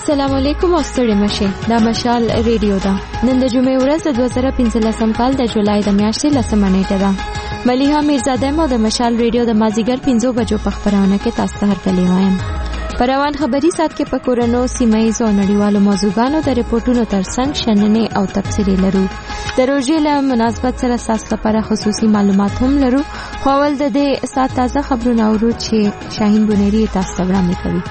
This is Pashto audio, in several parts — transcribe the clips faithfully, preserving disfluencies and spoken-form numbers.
السلام علیکم او ستړي مشه. دا مشال ریډیو ده. نن د جمعې ورځ د دوه زره پنځلسم کال د جولای د میاشتې لسمه نیټه ده. ملیحه میرزاده مو د مشال ریډیو د مازیګر پنځو بجو په خبرونه کې تاسو ته هرکلی وایم. په روان خبري سات کې په کورونو سیمایي او نړیوالو موضوعاتو د ریپورتونو ترڅنګ شننې او تفسیري لرو. د روزي له مناسبت سره تاسو لپاره خصوصي معلومات هم لرو. خو ول د دې سات تازه خبرونه اورو چې شاهین بونيري تاسو ته وړاندې کوي.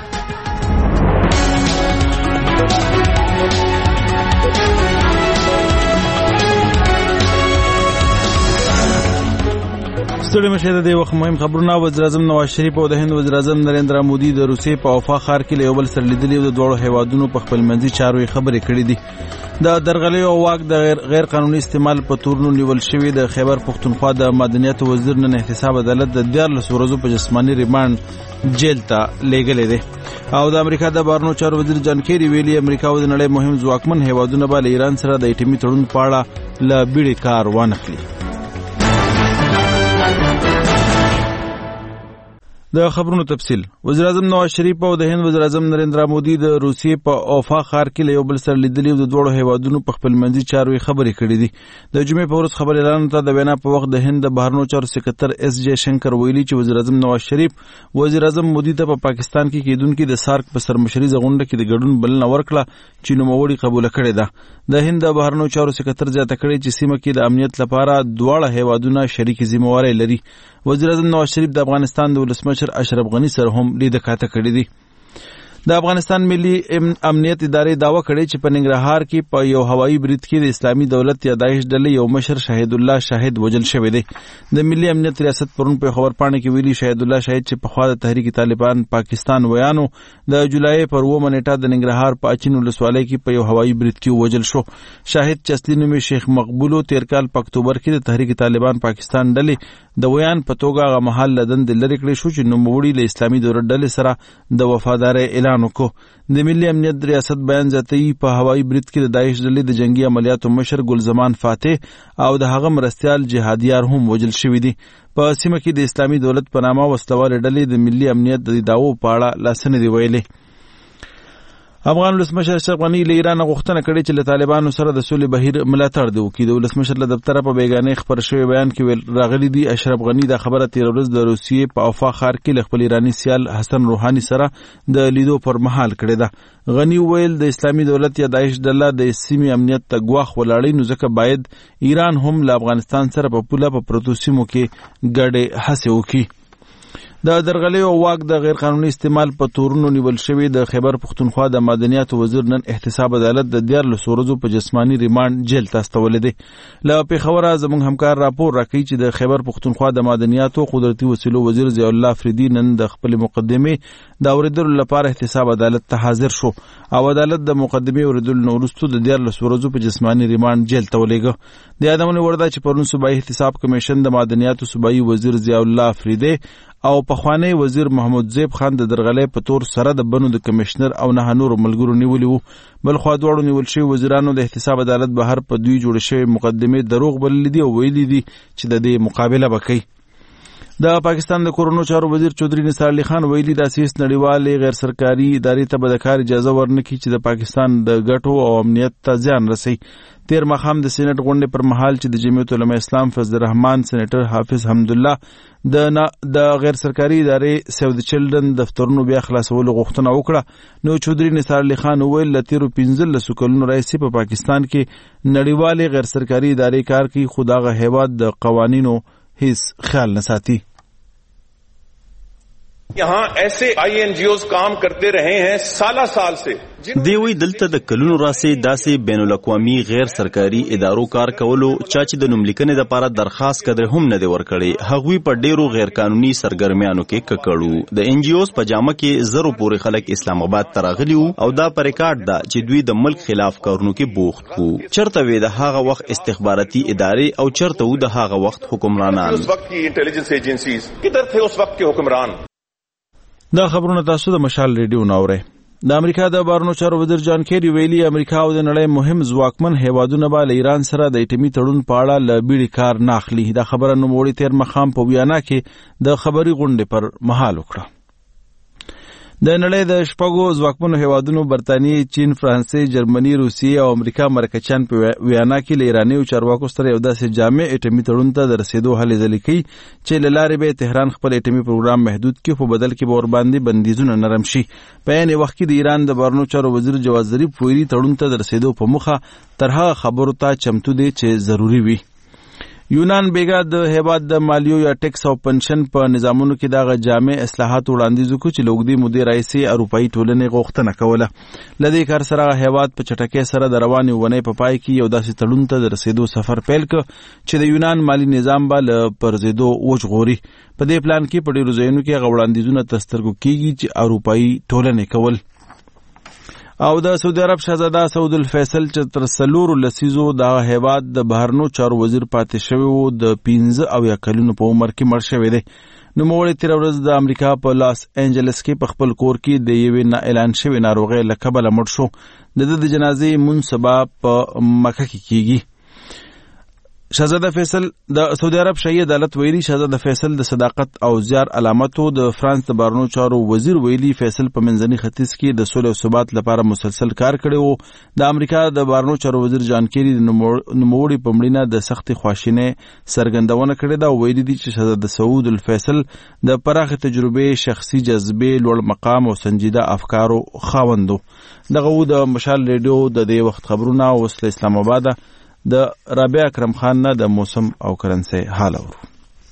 ستړي مشه د وخت مهم خبرونه. وزیر اعظم نواز شریف او د هند وزیر اعظم نریندرا مودي د روسیې په اوفا ښار کې له یو بل سره لیدلي او د دوړو هیوادونو په خپل منځي چارو خبرې کړې دي. د درغلي او واک د غیر, غیر قانوني استعمال په تورنو نیول شوی د خیبر پختونخوا د مدنیت وزیر نن احتساب عدالت د دیارلس ورځو په جسماني ریماند جیل ته لیږلی دی. او د امریکا د بهرنیو چارو وزیر جان کیری ویلي امریکا او د نړۍ مهم ځواکمن هیوادونه به له ایران سره د ایټمي تړون په اړه له بیړې کار وانخلي. د خبرونو تفصیل. وزیر اعظم نواز شریف او د هند وزیر اعظم نریندرا مودي د روسیې په اوفا ښار کې له یو بل سره لیدلي او د دوړو هیوادونو په خپل منځي چارو خبرې کړې دي. د جمعې په ورځ خبر اعلان ته د وینا په وخت د هند د بهرنیو چارو سکرټر اس جے شنکر ویلي چې وزیر اعظم نواز شریف وزیر اعظم مودي ته په پاکستان کې کېدونکي د سارک په سرمشري غونډه کې د ګډون بلنه ورکړه چې نوموړي قبول کړې ده. د هند د بهرنیو چارو سکرټر زیاته کړې چې سیمه کې د امنیت لپاره دواړه هیوادونه شریک ذمہواری لري. وزیر اعظم نواز شریف د افغانستان د ولسمشر اشرف غنی سره هم لیده کاته کړې دي. د افغانستان ملي امنیت ادارې داوا کړې چې په ننګرهار کې په یو هوایي برید کې د اسلامي دولت یا داعش ډلې یو مشر شهید الله شاهد وژل شوی دی. د ملي امنیت ریاست پرون په خبر پاڼه کې ویلي شهید الله شاهد چې په خوا د تحریک طالبان پاکستان ویانو د جولای پر اوومه نیټه د ننګرهار په اچین ولسوالۍ کې په یو هوایي برید کې وژل شو. شاهد چې اصلي نوم یې شیخ مقبولو تیر کال په اکتوبر کې د تحریک طالبان پاکستان ډلې د ویان په توګه هغه مهال له دندې لرې کړی شو چې نوموړي له اسلامي دولت ډلې سره د وفادارۍ اعلان وکړ. د ملي امنیت ریاست بیان زیاتوي په هوایي برید کې د داعش ډلې د جنگي عملیاتو مشر ګلزمان فاتح او د هغه مرستیال جهادیار هم وژل شوي دي. په سیمه کې د اسلامي دولت په نامه وسلوالې ډلې د ملي امنیت د دعوو په اړه لاس نه دي ویلي. افغان ولسمشر اشرف غنی له ایران غوښتنه کړې چې له طالبانو سره د سولې بهیر ملاتړ وکړي. د ولسمشر له دفتر په بیانیه خبر شوی بیان کې راغلي دي اشرف غنی د خبره تیر ورځ د روسیې په اوفا ښار کې له خپل ایرانی سیال حسن روحانی سره د لیدو پر مهال کړې ده. غنی ویل د اسلامي دولت یا داعش ډله د سیمې امنیت ته ګواښ ولاړی نو ځکه باید ایران هم له افغانستان سره په پوله په پروتو سیمو کې ګډې هڅې وکړي. د درغلي او واک د غیر قانوني استعمال په تورونو نیول شوی د خیبر پختونخوا د مدنیت وزیر نن احتساب عدالت د دیارلس ورځو په جسماني ریماند جیل ته استولې دی. له پیښوره زموږ همکار راپور راکوي چې د خیبر پختونخوا د مدنیت او قدرتي وسیلو وزیر ضیاء الله افریدي نن د خپل مقدمې د اوریدلو لپاره احتساب عدالت ته حاضر شو او عدالت د مقدمې اوریدلو وروسته د دیارلس ورځو په جسماني ریماند جیل ته ولېږه. د یادونه وړ ده چې پرون صوبایي احتساب کمیشن د مدنیت صوبایي وزیر ضیاء الله افریدي او پخوانی وزیر محمود زیب خان د درغلۍ په تور سره د بنو د کمشنر او نه نورو ملګرو نیولي وو. بل خوا دواړو نیول شوي وزیرانو د احتساب عدالت بهر په دوی جوړ شوی مقدمې دروغ بللي دي او ویلي دي چې د دې مقابله به کوي. د پاکستان د کورونو چارو وزیر چودھری نثار علي خان ویلي د اساس نړیوالې غیر سرکاري ادارې ته به د کار اجازه ورنکړي چې د پاکستان د ګټو او امنیت ته زیان رسي. تیر ماښام د سېنات غونډې پر مهال چې د جمعیت علماء اسلام فضل الرحمن سېنیټر حافظ حمدالله د د غیر سرکاري ادارې سیو د چلډرن دفترونو بیا خلاصولو غوښتنه وکړه نو چودھری نثار علي خان وویل له تیرو پنځلسو کلونو راهیسې په پاکستان کې نړیوالې غیر سرکاري ادارې کار کوي خو دغه هیواد د قوانینو هیڅ خیال نه ساتي. यहाँ ऐसे I N G Os काम करते रहे हैं साला साल से. دیوی دلته د کلونو راسې داسې بین الاقوامي غیر سرکاري ادارو کار کولو چا چې د نوملیکنې لپاره درخواست کدر هم نه دی ورکړی هغوی په ډیرو غیر قانوني سرګرمیانو کې ککړو. د ان جی اوز په جامه کې زرو پورې خلک اسلام آباد ته راغلي وو او دا پر ریکارډ ده چې دوی د ملک خلاف کارونو کې بوخت وو. چرته وی د هغه وخت استخباراتي ادارې او چرته وو د هغه وخت حکمرانان. उस वक्त की इंटेलिजेंस एजेंसीज किधर थे उस वक्त के हुक्मरान. دا خبرونه تاسو د مشال ریډیو ناوره. د امریکا د بهرنیو چارو وزیر جان کیری ویلي امریکا او د نړۍ مهم ځواکمن هیوادونه به له ایران سره د ایټمي تړون په اړه له بیړې کار نه اخلي. دا خبره نوموړي تیر ماښام په ویانا کې د خبري غونډې پر مهال وکړه. د نړۍ د شپږو ځواکمنو هیوادونو برتانیې، چین، فرانسې، جرمني، روسیې او امریکا مرکچیان په ویانا کې له ایراني چارواکو سره یو داسې جامع اټومي تړون ته د رسیدو هلې ځلې کوي چې له لارې به تهران خپل اټومي پروګرام محدود کړي، په بدل کې به ورباندې بندیزونه نرم شي. په عین وخت کې د ایران د بهرنیو چارو وزیر جواد ظریف فوري تړون ته د رسیدو په موخه تر هغه خبرو ته چمتو دی چې ضروري وي. یونان بیګا د هیواد د مالیو یا ټیکس او پنشن په نظامونو کې دغه جامع اصلاحات وړاندیز وکړي چې لوګدي مودې راځي اروپאי ټولنې غوښتنه کوله. لدې کار سره هیواد په چټکۍ سره د رواني ونې په پای کې یو داسې تړون ته د رسیدو سفر پیل کړ چې د یونان مالی نظام به له پرځېدو وژغوري. په دې پلان کې په ډیرو ځایونو کې غوړاندیزونه تسترګو کیږي چې اروپאי ټولنې کول. او د سعودي عرب شاهزاده سعود الفیصل چې تر څلورو لسیزو د هیواد د بهرنیو چارو وزیر پاتې شوی و د پنځه اویا کلونو په عمر کې مړ شوی دی. نوموړی تېره ورځ د امریکا په لاس انجلس کې په خپل کور کې د یوې نا اعلان شوې ناروغۍ له کبله مړ شو. د ده د جنازې لمونځ سبا په مکه کې کیږي. شاهزاده فیصل د سعودي عرب شاهي عدالت ویلي شاهزاده فیصل د صداقت او زیار علامت و. د فرانس د بهرنیو چارو وزیر ویلي فیصل په منځني ختیځ کې د سولې او ثبات لپاره مسلسل کار کړی و. د امریکا د بهرنیو چارو وزیر جان کیری د نوموړي په مړینه د سختې خواشینۍ څرګندونه کړې ده او ویلي دي چې شاهزاده سعود الفیصل د پراخې تجربې، شخصي جذبې، لوړ مقام او سنجیده افکارو خاوند و. دغه و د مشال ریډیو د دې وخت خبرونه. اوس له اسلام آباده د رابعه اکرم خان نه د موسم او کرنسي حال اورو.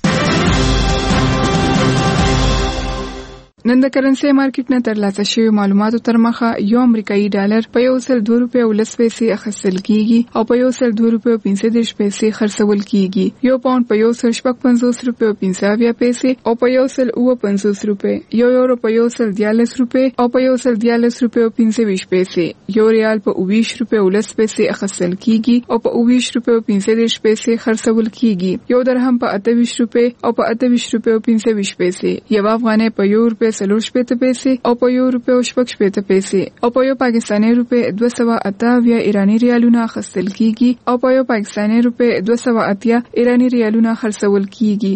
نن د کرنسي مارکیټ نه ترلاسه شوی معلوماتو تر مخه یو امریکایي ډالر په یو سل دوه روپۍ او لس پیسې اخیستل کیږي او په یو سل دوه روپۍ او پنځه دېرش پیسې خرڅول کیږي. یو پاوند په یو سل شپږ پنځوس روپۍ او پنځه اویا پیسې او په یو سل اووه پنځوس روپۍ. یو یورو په یو سل دیارلس روپۍ او په یو سل دیارلس روپۍ او پنځه ویشت پیسې. یو ریال په اوه ویشت روپۍ او لس پیسې اخیستل کیږي او په اوه ویشت روپۍ او پنځه دېرش پیسې خرڅول کیږي. یو درهم په اته ویشت روپۍ او په اته ویشت روپۍ او پنځه ویشت پیسې. یو افغانۍ په یو روپۍ څلور شپېته پیسې او په یو روپۍ او شپږ شپېته پیسې او په یو پاکستاني روپۍ دوه سوه اته اویا ایراني ریالونه اخیستل کیږي او په یو پاکستاني روپۍ دوه سوه اتیا ایراني ریالونه خرڅول کیږي.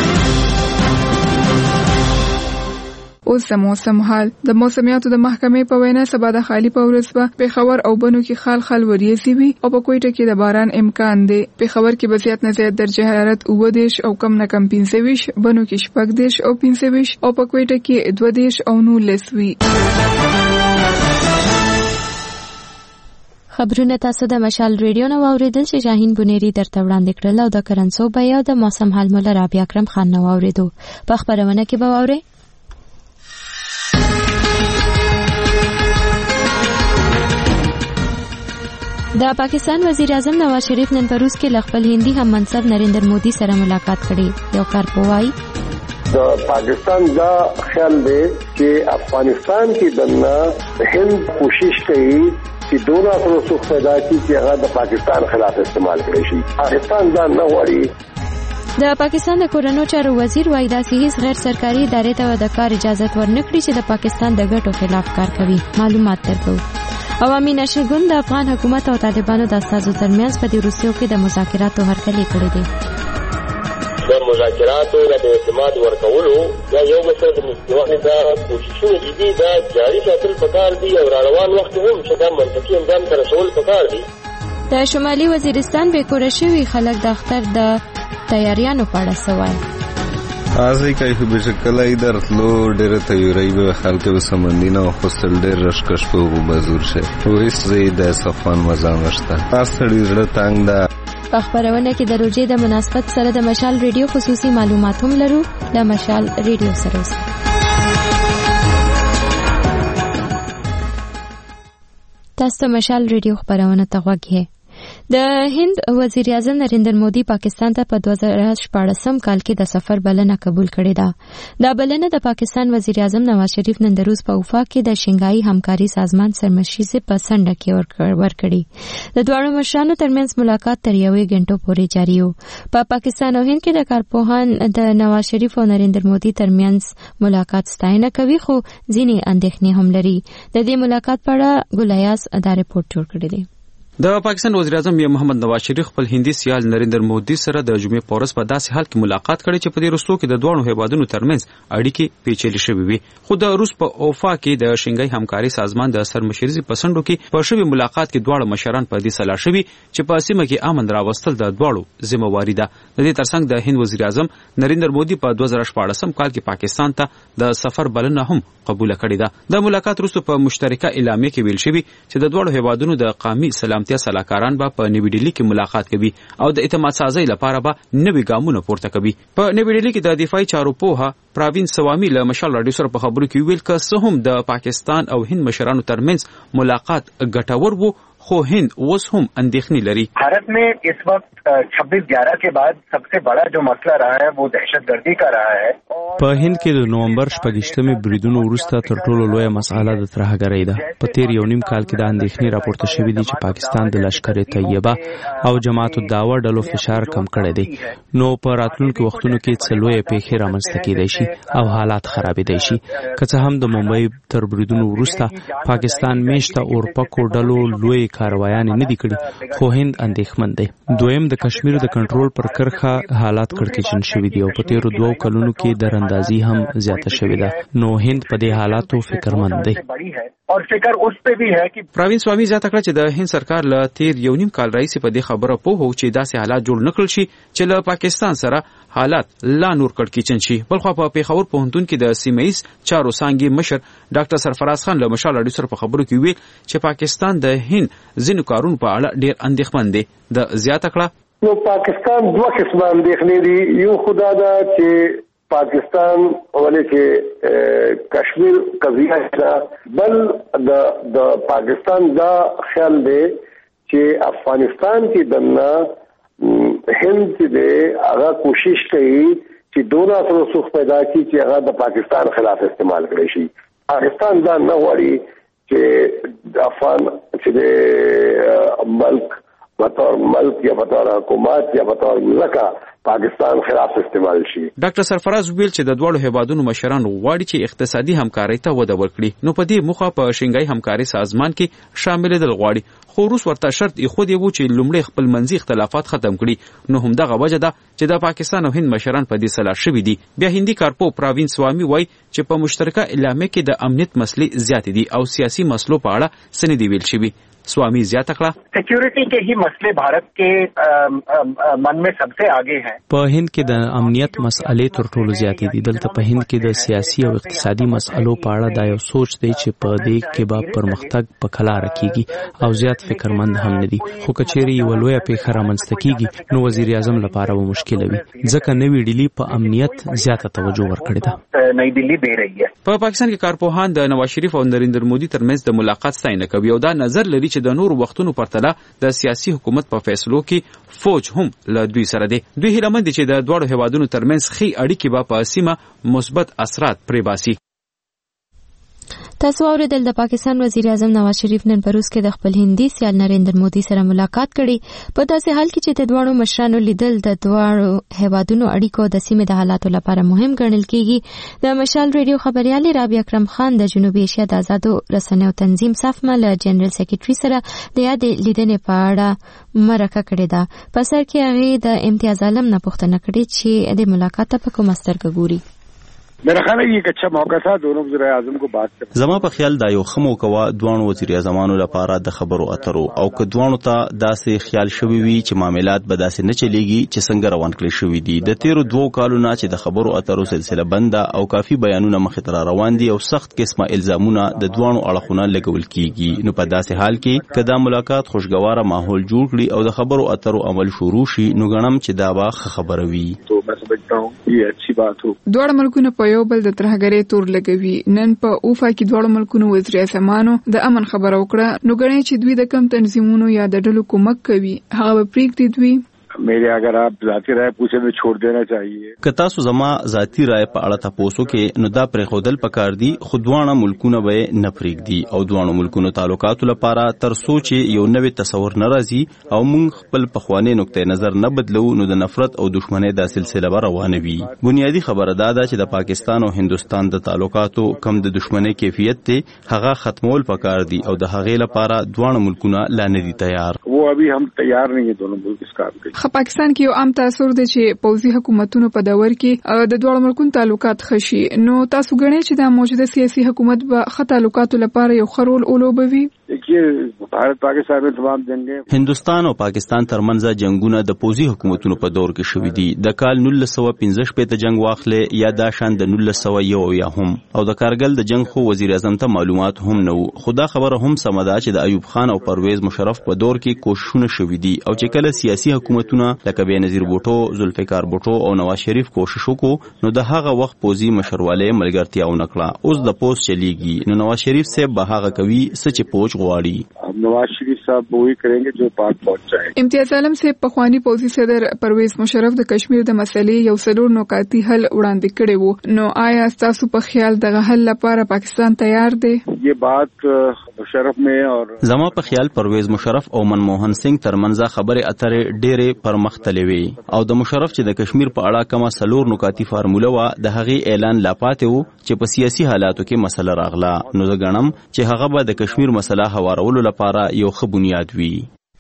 اوس د موسم حال. د موسمیاتو د محکمې په وینا سبا د خالی په ورځ به پېښور او بنو کې خال خال وریځي وي او په کوټه کې د باران امکان دی. پېښور کې به زیات نه زیات درجه حرارت اوه دېرش او کم نه کم پنځه ویشت، بنو کې شپږ دېرش او پنځه ویشت او په کوټه کې دوه دېرش او نولس وي. خبرونه تاسو د مشال ریډیو نو اوریدل چې شاهین بنيري درته وړاندې کړل او د کرنسو بیا د موسم حال مولا رابعه اکرم خان نو اوریدو. په خبرونه کې به اورئ د پاکستان وزیر اعظم نواز شریف نن په روس کې ل خپل هندي هم منصب نریندر مودي سره ملاقات کړې. یو کارپوهی د پاکستان دا خیال دی چې افغانستان کې دنه هند کوشش کوي چې دوه رسوخ پیدا کړي چې هغه د پاکستان خلاف استعمال کړي شي. پاکستان دا نه غواړي. د پاکستان د کورنیو چارو وزیر وايي داسې هیڅ غیر سرکاري ادارې ته د کار اجازه ورنکړي چې د پاکستان د ګټو خلاف کار کوي. معلومات درکو. عوامي نشرګون د افغان حکومت او طالبانو د استازو ترمنځ په دې روسیو کې د مذاکراتو هرکلی کړی دی. د مذاکراتو د اعتماد ورکولو یا یو مسله د مستوانه د کوششونو جدي دا جاري ساتل پکار دي او روان وخت هم چې دا منطقي اندام ته رسول پکار دي. د شمالي وزیرستان به کور شوی خلک د اختر د تیاریانو په اړه سوال ازي کوي خو به شکلای درتلو ډېر تیاری به خلک به سمندینه او خپل ډېر رشکش په وبزور شه وېس زی د صفان مزان نشته تاسو ډېر تنگ ده. په خبرونه کې د روزې د مناسبت سره د مشال ریډیو خصوصي معلومات هم لرو. د مشال ریډیو سره تاسو مشال ریډیو خبرونه ته غوږی. د هند وزیر اعظم نریندر مودي پاکستان ته په دوه زره شپاړسم کال کې د سفر بلنه قبول کړې ده. دا بلنه د پاکستان وزیر اعظم نواز شریف نن د روس په وفا کې د شنګای همکاري سازمان سرمشیزه په سنډه کې ورکړي. د دواړو مشرانو ترمنځ ملاقات تر یوې غنټو پورې جاري و. په پاکستان او هند کې د کارپوهان د نواز شریف او نریندر مودي ترمنځ ملاقات ستاینه کوي خو ځینې اندېښنې هم لري. د دې ملاقات په اړه ګولیاس دا رپورټ جوړ کړی دی. د پاکستان وزیر اعظم میر محمد نواز شریف خپل هندي سیال نریندر مودي سره د جمعې په ورځ په داسې حال کې ملاقات کړې چې په دې وروستو کې د دوه هیوادونو ترمنځ اړیکې پیچلې شوې وي. خو د روس په اوفا کې د شنګای همکاري سازمان د سرمشري په سندو کې په شوي ملاقات کې دواړه مشران په دې سلا شوي چې په سیمه کې امن راوستل د دواړو ذمہواری ده. د دې ترڅنګ د هند وزیر اعظم نریندر مودي په دوه زره شپاړسم کال کې پاکستان ته د سفر بلنه هم قبول کړې ده. د ملاقات وروسته په مشترکه اعلامیه کې ویل شوی چې د دوه هیوادونو د قومي سلامتیا صلاحکاران به په نیوی ډیلی کې ملاقات کوي او د اعتماد سازۍ لپاره به نوي ګامونه پورته کوي. په نیوی ډیلی کې د دفاعي چارو پوها پراوین سوامي له مشال راډیو سره په خبرو کې ویل که څه هم د پاکستان او هند مشرانو ترمنځ ملاقات ګټور وو خو هند اوس هم اندېښنې لري. भारत में इस वक्त छब्बीस ग्यारह के बाद सबसे बड़ा जो मसला रहा है वो दहशतगर्दी का रहा है. په هند کې د نومبر شپږشتمې بریدونو وروسته تر ټولو لویه مسأله د ترهګرۍ ده. په تیر یو نیم کال کې د اندېښنې راپورته شوي دي چې پاکستان د لشکر طیبه او جماعت الدعوه ډلو فشار کم کړی دی. نو په راتلونکو وختونو کې څه لویه پیښې رامنځته کېدای شي او حالات خرابېدای شي. که څه هم د ممبئی تر بریدونو وروسته پاکستان میشته اورپکو ډلو لوی کاروایان نه دي کړي خو هند اندېښمن دی. دویم د کشمیر د کنټرول پر کرخه حالات کړکېچن شوي دي او په تیرو دوو کلونو کې دراندازي هم زیاته شوې ده. نو هند په دې حالاتو فکرمند دی. اور فکر اوس په وی ہے چې پراوین سوامي زیاته کړه چې د هند سرکار له تیر یو نیم کال راځي په دې خبره پوه چې داسې حالات جوړ نکړل شي چې له پاکستان سره حالات لا نور کړکېچن شي. بلخو په پیښور پوهنتون کې د سیمه‌ایز چارو څانګې مشر ډاکټر سرفراز خان له مشال راډیو سره په خبرو کې ویل چې پاکستان د هند ځینو کارونو په اړه ډېر اندېښمن دی. د زیاته کړه نو پاکستان دوه قسمه اندېښنې دي. یو خدا دا چې پاکستان ولې چې کشمیر قضیه ده، بل د د پاکستان دا خیال دی چې افغانستان کې دنه هند چې هغه کوشش کوي چې دونه رسوخ پیدا کړي چې هغه د پاکستان خلاف استعمال کړي شي. پاکستان دا نه غواړي چې د افغان چې د ملک بطور ملک یا بطور حکومت یا بطور ملکه پاکستان خلاف استعمال شي. ډاکټر سرفراز ویل چې د دوه هیوادونو مشران غواړي چې اقتصادي همکارۍ ته وده ورکړي. نو په دې موخه په شنګای همکاري سازمان کې شاملېدل غواړي. خو روس ورته شرط ایښودی و چې لومړی خپل منځي اختلافات ختم کړي. نو همدغه وجه ده چې د پاکستان او هند مشران په دې سلا شوي دي. بیا هندي کارپو پراوین سوامي وایي چې په مشترکه اعلامیه کې د امنیت مسلې زیاتې دي او سیاسي مسلو په اړه څه نه دي ویل شوي. स्वामी ज्यादा कड़ा सिक्योरिटी के ही मसले भारत के आ, आ, मन में सबसे आगे हैं. په هند کې د امنیت مسئلې تر ټولو زیاتې دي. دلته په هند کې د سیاسي او اقتصادي مسئلو په اړه دا یو سوچ دی چې په دې کې به پرمختګ په کلاره کیږي او زیات فکرمند هم نه دي. خو کچېرې یو لویه پیښه رامنځته کیږي نو وزیر اعظم لپاره به مشکل وي ځکه نوې ډیلی په امنیت زیاته توجه ورکړې ده. نئی دلی دے رہی ہے. په پاکستان کې کارپوهان د نواز شریف او نریندر مودي ترمنځ د ملاقات ستاینه کوي او دا نظر لري چې د نور وختونو پرتله د سیاسي حکومت په فیصلو کې فوج هم له دوی سره دی. دوی هیله مند دي چې د دوه هیوادونو ترمنځ ښې اړیکې به په سیمه مثبت اثرات پرې باسي. تاسو اوریدل د پاکستان وزیر اعظم نواز شریف نن په روس کې د خپل هندي سیال نریندر مودي سره ملاقات کړي. په داسې حال کې چې د دوه مشرانو لیدل د دوه هیوادونو اړیکو د سیمې د حالاتو لپاره مهم ګڼل کیږي. د مشال ریډیو خبريال رابعه اکرم خان د جنوبي ایشیا د آزادو رسنیو تنظیم صفما له جنرال سیکریټري سره د یاد لیدنې په اړه مرکه کړې ده. په سر کې هغه د امتیاز عالم نه پوښتنه کړې چې د ملاقات په کوم سترګه ګوري. मेरा ख्याल है ये एक अच्छा मौका था दोनों वज़ीर आज़म को बात करने. زما په خیال دا یو ښه موقع وه دوانو وزیر اعظمانو لپاره د خبرو اترو او که دوانو ته داسې خیال شوی وي چې معاملات به داسې نه چلیږي چې څنګه روان کړی شوي دي. د تیرو دوو کالو نه چې د خبرو اترو سلسله بنده او کافي بیانونه مخې ته روان دي او سخت قسمه الزامونه د دوانو اړخونه لګول کیږي. نو په داسې حال کې که دا ملاقات خوشګواره ماحول جوړ کړي او د خبرو اترو عمل شروع شي نو ګڼم چې دا به ښه خبره وي. تو میں سمجھتا ہوں یہ اچھی بات ہو. دوه ملکونه په یو بل د ترهګرۍ تور لګوي. نن په اوفا کې دوه ملکونو وزیر اعظمانو د امن خبره وکړه. نو ګڼي چې دوی د کم تنظیمونو یا د ډلو کومک کوي هغه پریږدي دوی मेरे अगर आप ذاتی رائے पूछे तो छोड़ देना चाहिए. که تاسو زما ذاتی رائے په اړه تاسو کې نو دا پرې خودل پکار دي خودوانه ملکونه به نه پریږدي او دوانو ملکونو تعلقاتو لپاره تر سوچ یو نوې تصور ناراضي او موږ خپل پخوانی نقطه نظر نه بدلو نو د نفرت او دښمنۍ د سلسله به روانه وي. بنیادی خبره دا ده چې د پاکستان او هندستان د تعلقاتو کم د دښمنۍ کیفیت ته هغه ختمول پکار دي او د هغې لپاره دوانو ملکونه لا نه دي تیار. वो अभी हम तैयार नहीं है दोनों मुल्क इस काम के. خو پاکستان کې یو عام تاثر دی چې پوځي حکومتونو په دور کې د دوه ملکونو تعلقات خشي. نو تاسو ګڼئ چې د موجوده سیاسي حکومت به ښه تعلقاتو لپاره یو خرول اولوبوي؟ देखिए भारत पाकिस्तान में तमाम जंगें هندستان او پاکستان ترمنځ جنگونه د پوځي حکومتونو په دور کې شوې دي. د کال نولس سوه پنځه شپېته جنگ واخلې یا دا شان د نولس سوه یو یا هم او د کارګل د جنگ خو وزیر اعظم ته معلومات هم نه وو. خدا خبره هم سمه ده چې د ایوب خان او پرویز مشرف په دور کې کوششونه شوې دي او چې کله سیاسي حکومتونه لکه بېنظیر بوټو، ذوالفقار بوټو او نواز شریف کوشش وکړو نو د هغه وخت پوځي مشرواله ملګرتیا ونکړه. اوس د پوز چلیږي نو نواز شریف صاحب به هغه کوي سچ پوج غواړي. नवाज शरीफ साहब वही करेंगे जो पाक पहुंच जाए. امتیاز عالم سے پخوانی پوځي صدر پرویز مشرف د کشمیر د مسلې یو څلور نکاتي حل وړاندې کړی وو. نو آیا تاسو په خیال دغه حل لپاره پاکستان تیار دی؟ یہ بات مشرف میں اور زما په خیال پرویز مشرف او منموهن سنگ ترمنځ خبره اترې ډېرې پرمختللې وي او د مشرف چې د کشمیر په اړه کومه څلور نکاتي فارموله وا د هغې اعلان لا پاتې وو چې په سیاسي حالاتو کې مسله راغله. نو زه ګڼم چې هغه به د کشمیر مسله هوارولو لپاره یو ښه بنیاد وي.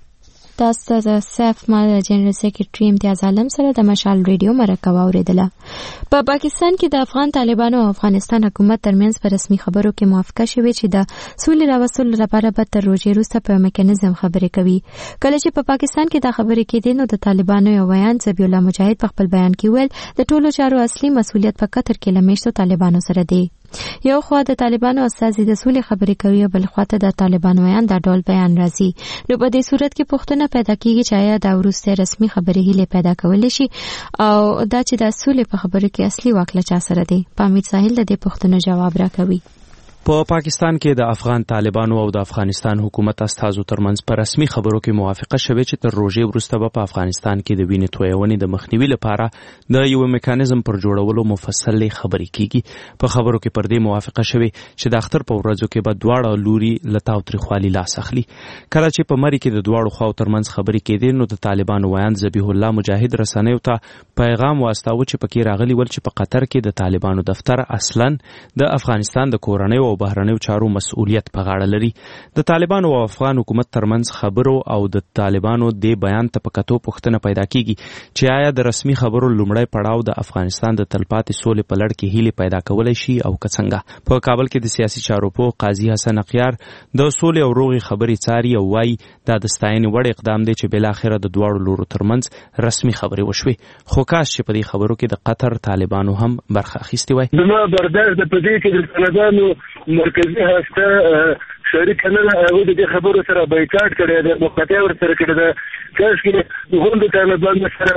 تاسو د سیف مال جنرال سیکریټري امتیاز عالم سره د مشال ریډیو مرکه واوریدله. په پاکستان کې د افغان طالبانو او افغانستان حکومت ترمنځ په رسمي خبرو کې موافقه شوې چې د سولې راوستلو لپاره به تر روژې وروسته په میکانیزم خبرې کوي. کله چې په پاکستان کې دا خبرې کېدې نو د طالبانو یو بیان ذبیح الله مجاهد په خپل بیان کې ویل د ټولو چارو اصلي مسؤلیت په قطر کې له میشتو طالبانو سره دی. یو خوا د طالبانو استازي د سولې خبرې کوي او بل خوا ته د طالبانو بیان د ډول بیان راځي. نو په دې صورت کې پوښتنه پیدا کیږي چې آیا دا وروسته رسمي خبرې هیله پیدا کولی شي او دا چې د سولې په خبرو کې اصلي واک له چا سره دی؟ پامیر ساحل د دې پوښتنو جواب راکوي. په پاکستان کې د افغان طالبانو او د افغانستان حکومت استازو ترمنځ په رسمي خبرو کې موافقه شوه چې تر روژې وروسته به په افغانستان کې د وینې تویونې د مخنیوي لپاره د یو میکانیزم پر جوړولو مفصل خبرې کیږي. په خبرو کې پر دې موافقه شوه چې د اختر په ورځو کې به دواړه لوري له تاوتریخوالي لاس اخلي. کله چې په مری کې د دواړو خواو ترمنځ خبرې کېدې نو د طالبانو ویان ذبیح الله مجاهد رسنیو ته پیغام واستاوه چې پکې راغلي ول چې په قطر کې د طالبانو دفتر اصلاً د افغانستان د کورنۍ او بهرنیو چارو مسؤلیت په غاړه لري. د طالبانو او افغان حکومت ترمنځ خبرو او د طالبانو د بیان ته په کتو پوښتنه پیدا کیږي چې آیا د رسمي خبرو لومړی پړاو د افغانستان د تلپاتې سولې په لړ کې هیلې پیدا کولای شي او که څنګه. په کابل کې د سیاسي چارو په قاضي حسن اقیار د سولې او روغې خبرې څاري او وايي دا د ستاینې وړ اقدام دی چې بل اخره د دواړو لورو ترمنځ رسمي خبرې وشوي. خو کاش چې په دې خبرو کې د قطر طالبانو هم برخه اخیستې وای. زما برداشت د پدې کې د طالبانو مرکزی هسته شریک نه هغه د خبرو سره بایکاټ کړی دی، مقاطعه ورسره کړې ده. کاش کې هغوی د طالبانو سره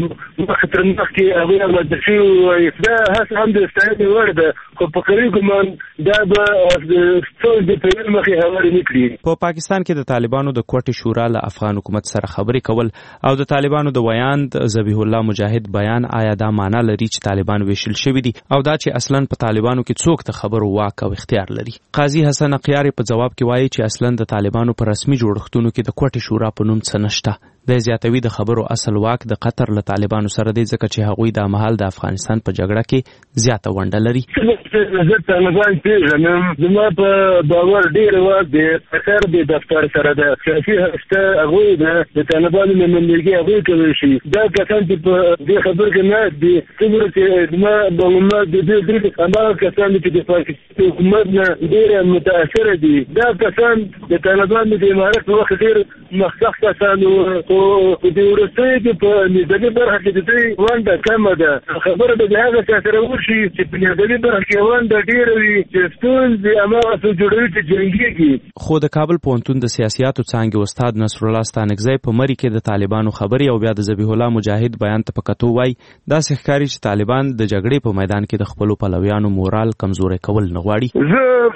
مخ تر مخ کې هغوی مدرسې ووایي. دا هڅه هم د ستاینې وړ ده، خو په قوي ګمان دا به ستونزې په علم مخې هوارې نه کړي. په پاکستان کې د طالبانو د کوټې شورا له افغان حکومت سره خبرې کول او د طالبانو د ویاند ذبیح الله مجاهد بیان آیا دا معنا لري چې طالبان ویشل شوي دي او دا چې اصلاً په طالبانو کې څوک د خبرو واک او اختیار لري؟ قاضي حسن اقیار په جواب کې وایي چې اصلاً د طالبانو په رسمي جوړښتونو کې د کوټې شورا په نوم څه نشته. د زیاتوي د خبرو اصل واک د قطر له طالبانو سره دی ځکه چې هغوی د مهال د افغانستان په جګړه کې زیاته ونډه لري. زه طالبان پیژنم، زما په باور ډېر واک د قطر د دفتر سره ده. سیاسي هسته هغوی ده، د طالبانو نمایندګي هغوی کولی شي. دا کسان چې په دې خبر کې نه دي څومره چې زما معلومات د دې درې هماغه کسان چې د پاکستان حکومت نه ډېر متاثره دي. دا کسان د طالبانو د امارت په وخت ډېر مخکښ کسان وو. خو په دې وروستیو کې په نظامي برخه کې د دوی ونډه کمه ده. خبره به د هغه چا سره وشي چې په نظامي برخه کې ونډه ډېره وي چې ستونزې هماغسې جوړوي چې جنګېږي. خو د کابل پوهنتون د سیاسیاتو څانګې استاد نصرالله ستانکزی په مري کې د طالبانو خبرې او بیا د ذبیح الله مجاهد بیان ته په کتو وایي داسې ښکاري چې طالبان د جګړې په میدان کې د خپلو پلویانو مورال کمزوری کول نه غواړي. زه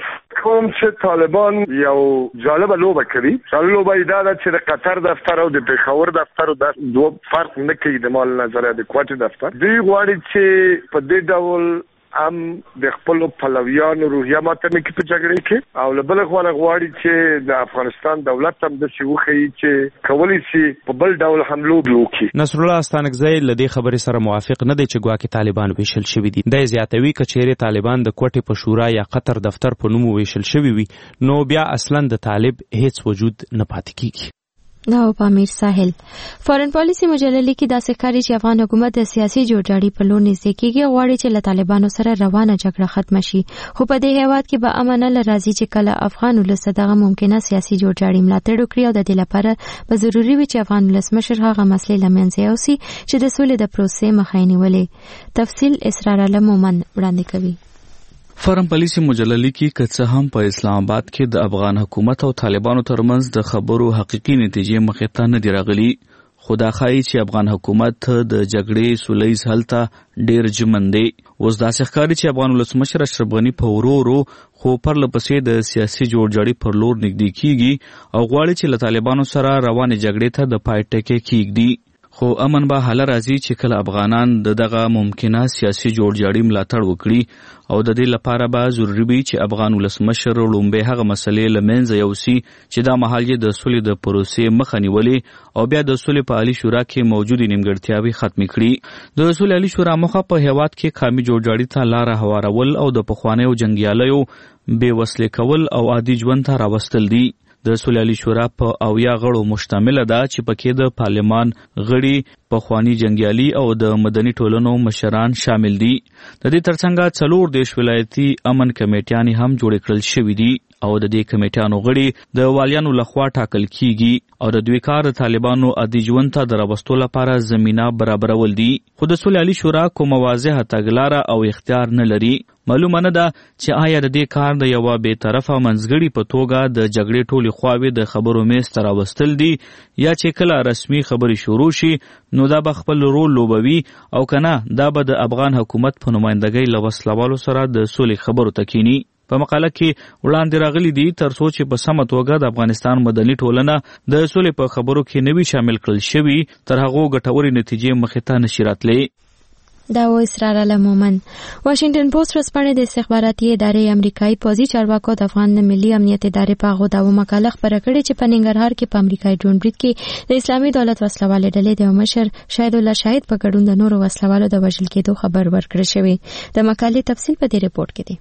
کوم چې طالبان یو جالب لوبه کوي. جالب لوبه دا ده چې د قطر دفتر او د پېښور دفتر د دوه فرق نه کوي د مال نظر د کوټ دفتر. دوی غواړي چې په دې ډول ام د خپل پلویانو روحیه ماته کې په جګړه کې او له بل خوا غواړي چې د افغانستان دولت هم د شوخي چې کولی شي په بل ډول حملو وکړي. نصر الله استانکزی لدې خبرې سره موافق نه دی چې ګواکې طالبان ویشل شوي دي. د زیاتوي کچېره طالبان د کوټې په شورا یا قطر دفتر په نوم ویشل شوي وي نو بیا اصلا د طالب هیڅ وجود نه پاتې کیږي. نو په امیر ساحل فارن پالیسی مجله لیکي دا ښکاري چې افغان حکومت د سیاسي جوړجاړي په لور نږدې کیږي غواړي چې له طالبانو سره روانه جګړه ختم شي خو په دې هیواد کې به امن نه راځي چې کله افغان ولس دغه ممکنه سیاسي جوړجاړي ملاتړ وکړي او د دې لپاره به ضروري وي چې افغان ولسمشر هغه مسلې له منځه یوسي چې د سولې د پروسې مخه یې نیولې. تفصیل اسرار علم مومن وړاندې کوي. فارن پالیسی مجله لیکي که څه هم په اسلام آباد کې د افغان حکومت او طالبانو ترمنځ د خبرو حقيقي نتیجې مخې ته نه دی راغلي خو دا ښایي چې افغان حکومت د جګړې سولیز حل ته ډېر ژمن دی. اوس داسې ښکاري چې افغان ولسمشر اشرف غني په ورو ورو خو پرله پسې د سیاسي جوړجاړي پر لور نږدې کیږي او غواړي چې له طالبانو سره روانې جګړې ته د پای ټکی کیږدي. خو امن به حاله راځي چې کله افغانان د دغه ممکنه سیاسي جوړجاړي ملاتړ وکړي او د دې لپاره به ضروري وي چې افغان ولسمشر لومړی هغه مسلې له منځه یوسي چې دا مهال یې د سولې د پروسې مخه نیولې او بیا د سولې په عالي شورا کې موجودې نیمګړتیاوې ختمې کړي. د سولې عالي شورا موخه په هیواد کې قامي جوړجاړي ته لاره هوارول او د پخوانیو جنګیالیو بې وسلې کول او عادي ژوند ته راوستل دي. د سولې عالي شورا په اویا غړو مشتمله ده چې پکې د پارلمان غړي پخوانی جنګیالي او د مدني ټولنو مشران شامل دي. د دې ترڅنګ څلور دیش ولایتي امن کمیټیانې هم جوړ کړل شوې دي او د دې کمیټیانو غړي د والیانو لخوا ټاکل کیږي او د دوی کار د طالبانو عادي ژوند ته د راوستلو لپاره زمينه برابرول دي. خو د سولې عالي شورا کومه واضحه تګلاره او اختیار نه لري. معلومه نه ده چې آیا د دې کار د یوه بې طرفه منځګړي په توګه د جګړې ټولې خواوې د خبرو میز ته راوستل دي یا چې کله رسمي خبرې شروع شي نو دا به خپل رول لوبوي او کنه دا به د افغان حکومت په نمایندګۍ له وسلوالو سره د سولې خبرو ته کینی. په مقاله کې وړاندې راغلي دي تر څو چې په سمه توګه د افغانستان مدني ټولنه د سولې په خبرو کې نوي شامل کړل شوي تر هغو ګټورې نتیجې مخې ته نشي راتلی. دا و اسرار علمومن. واشنگټن پوسټ ورځپاڼه د استخباراتي ادارې امریکایي پوځي چارواکو د افغان ملي امنیت ادارې په هغه داو مقاله خبره کړې چې په ننګرهار کې په امریکایي ډرون برید کې د اسلامي دولت وسلوال ډلې د مشر شاهد الله شاهد په ګډون د نورو وسلوالو د وژل کېدو خبر ورکړل شوی. د مقالې تفصیل په دې ریپورت کې دی.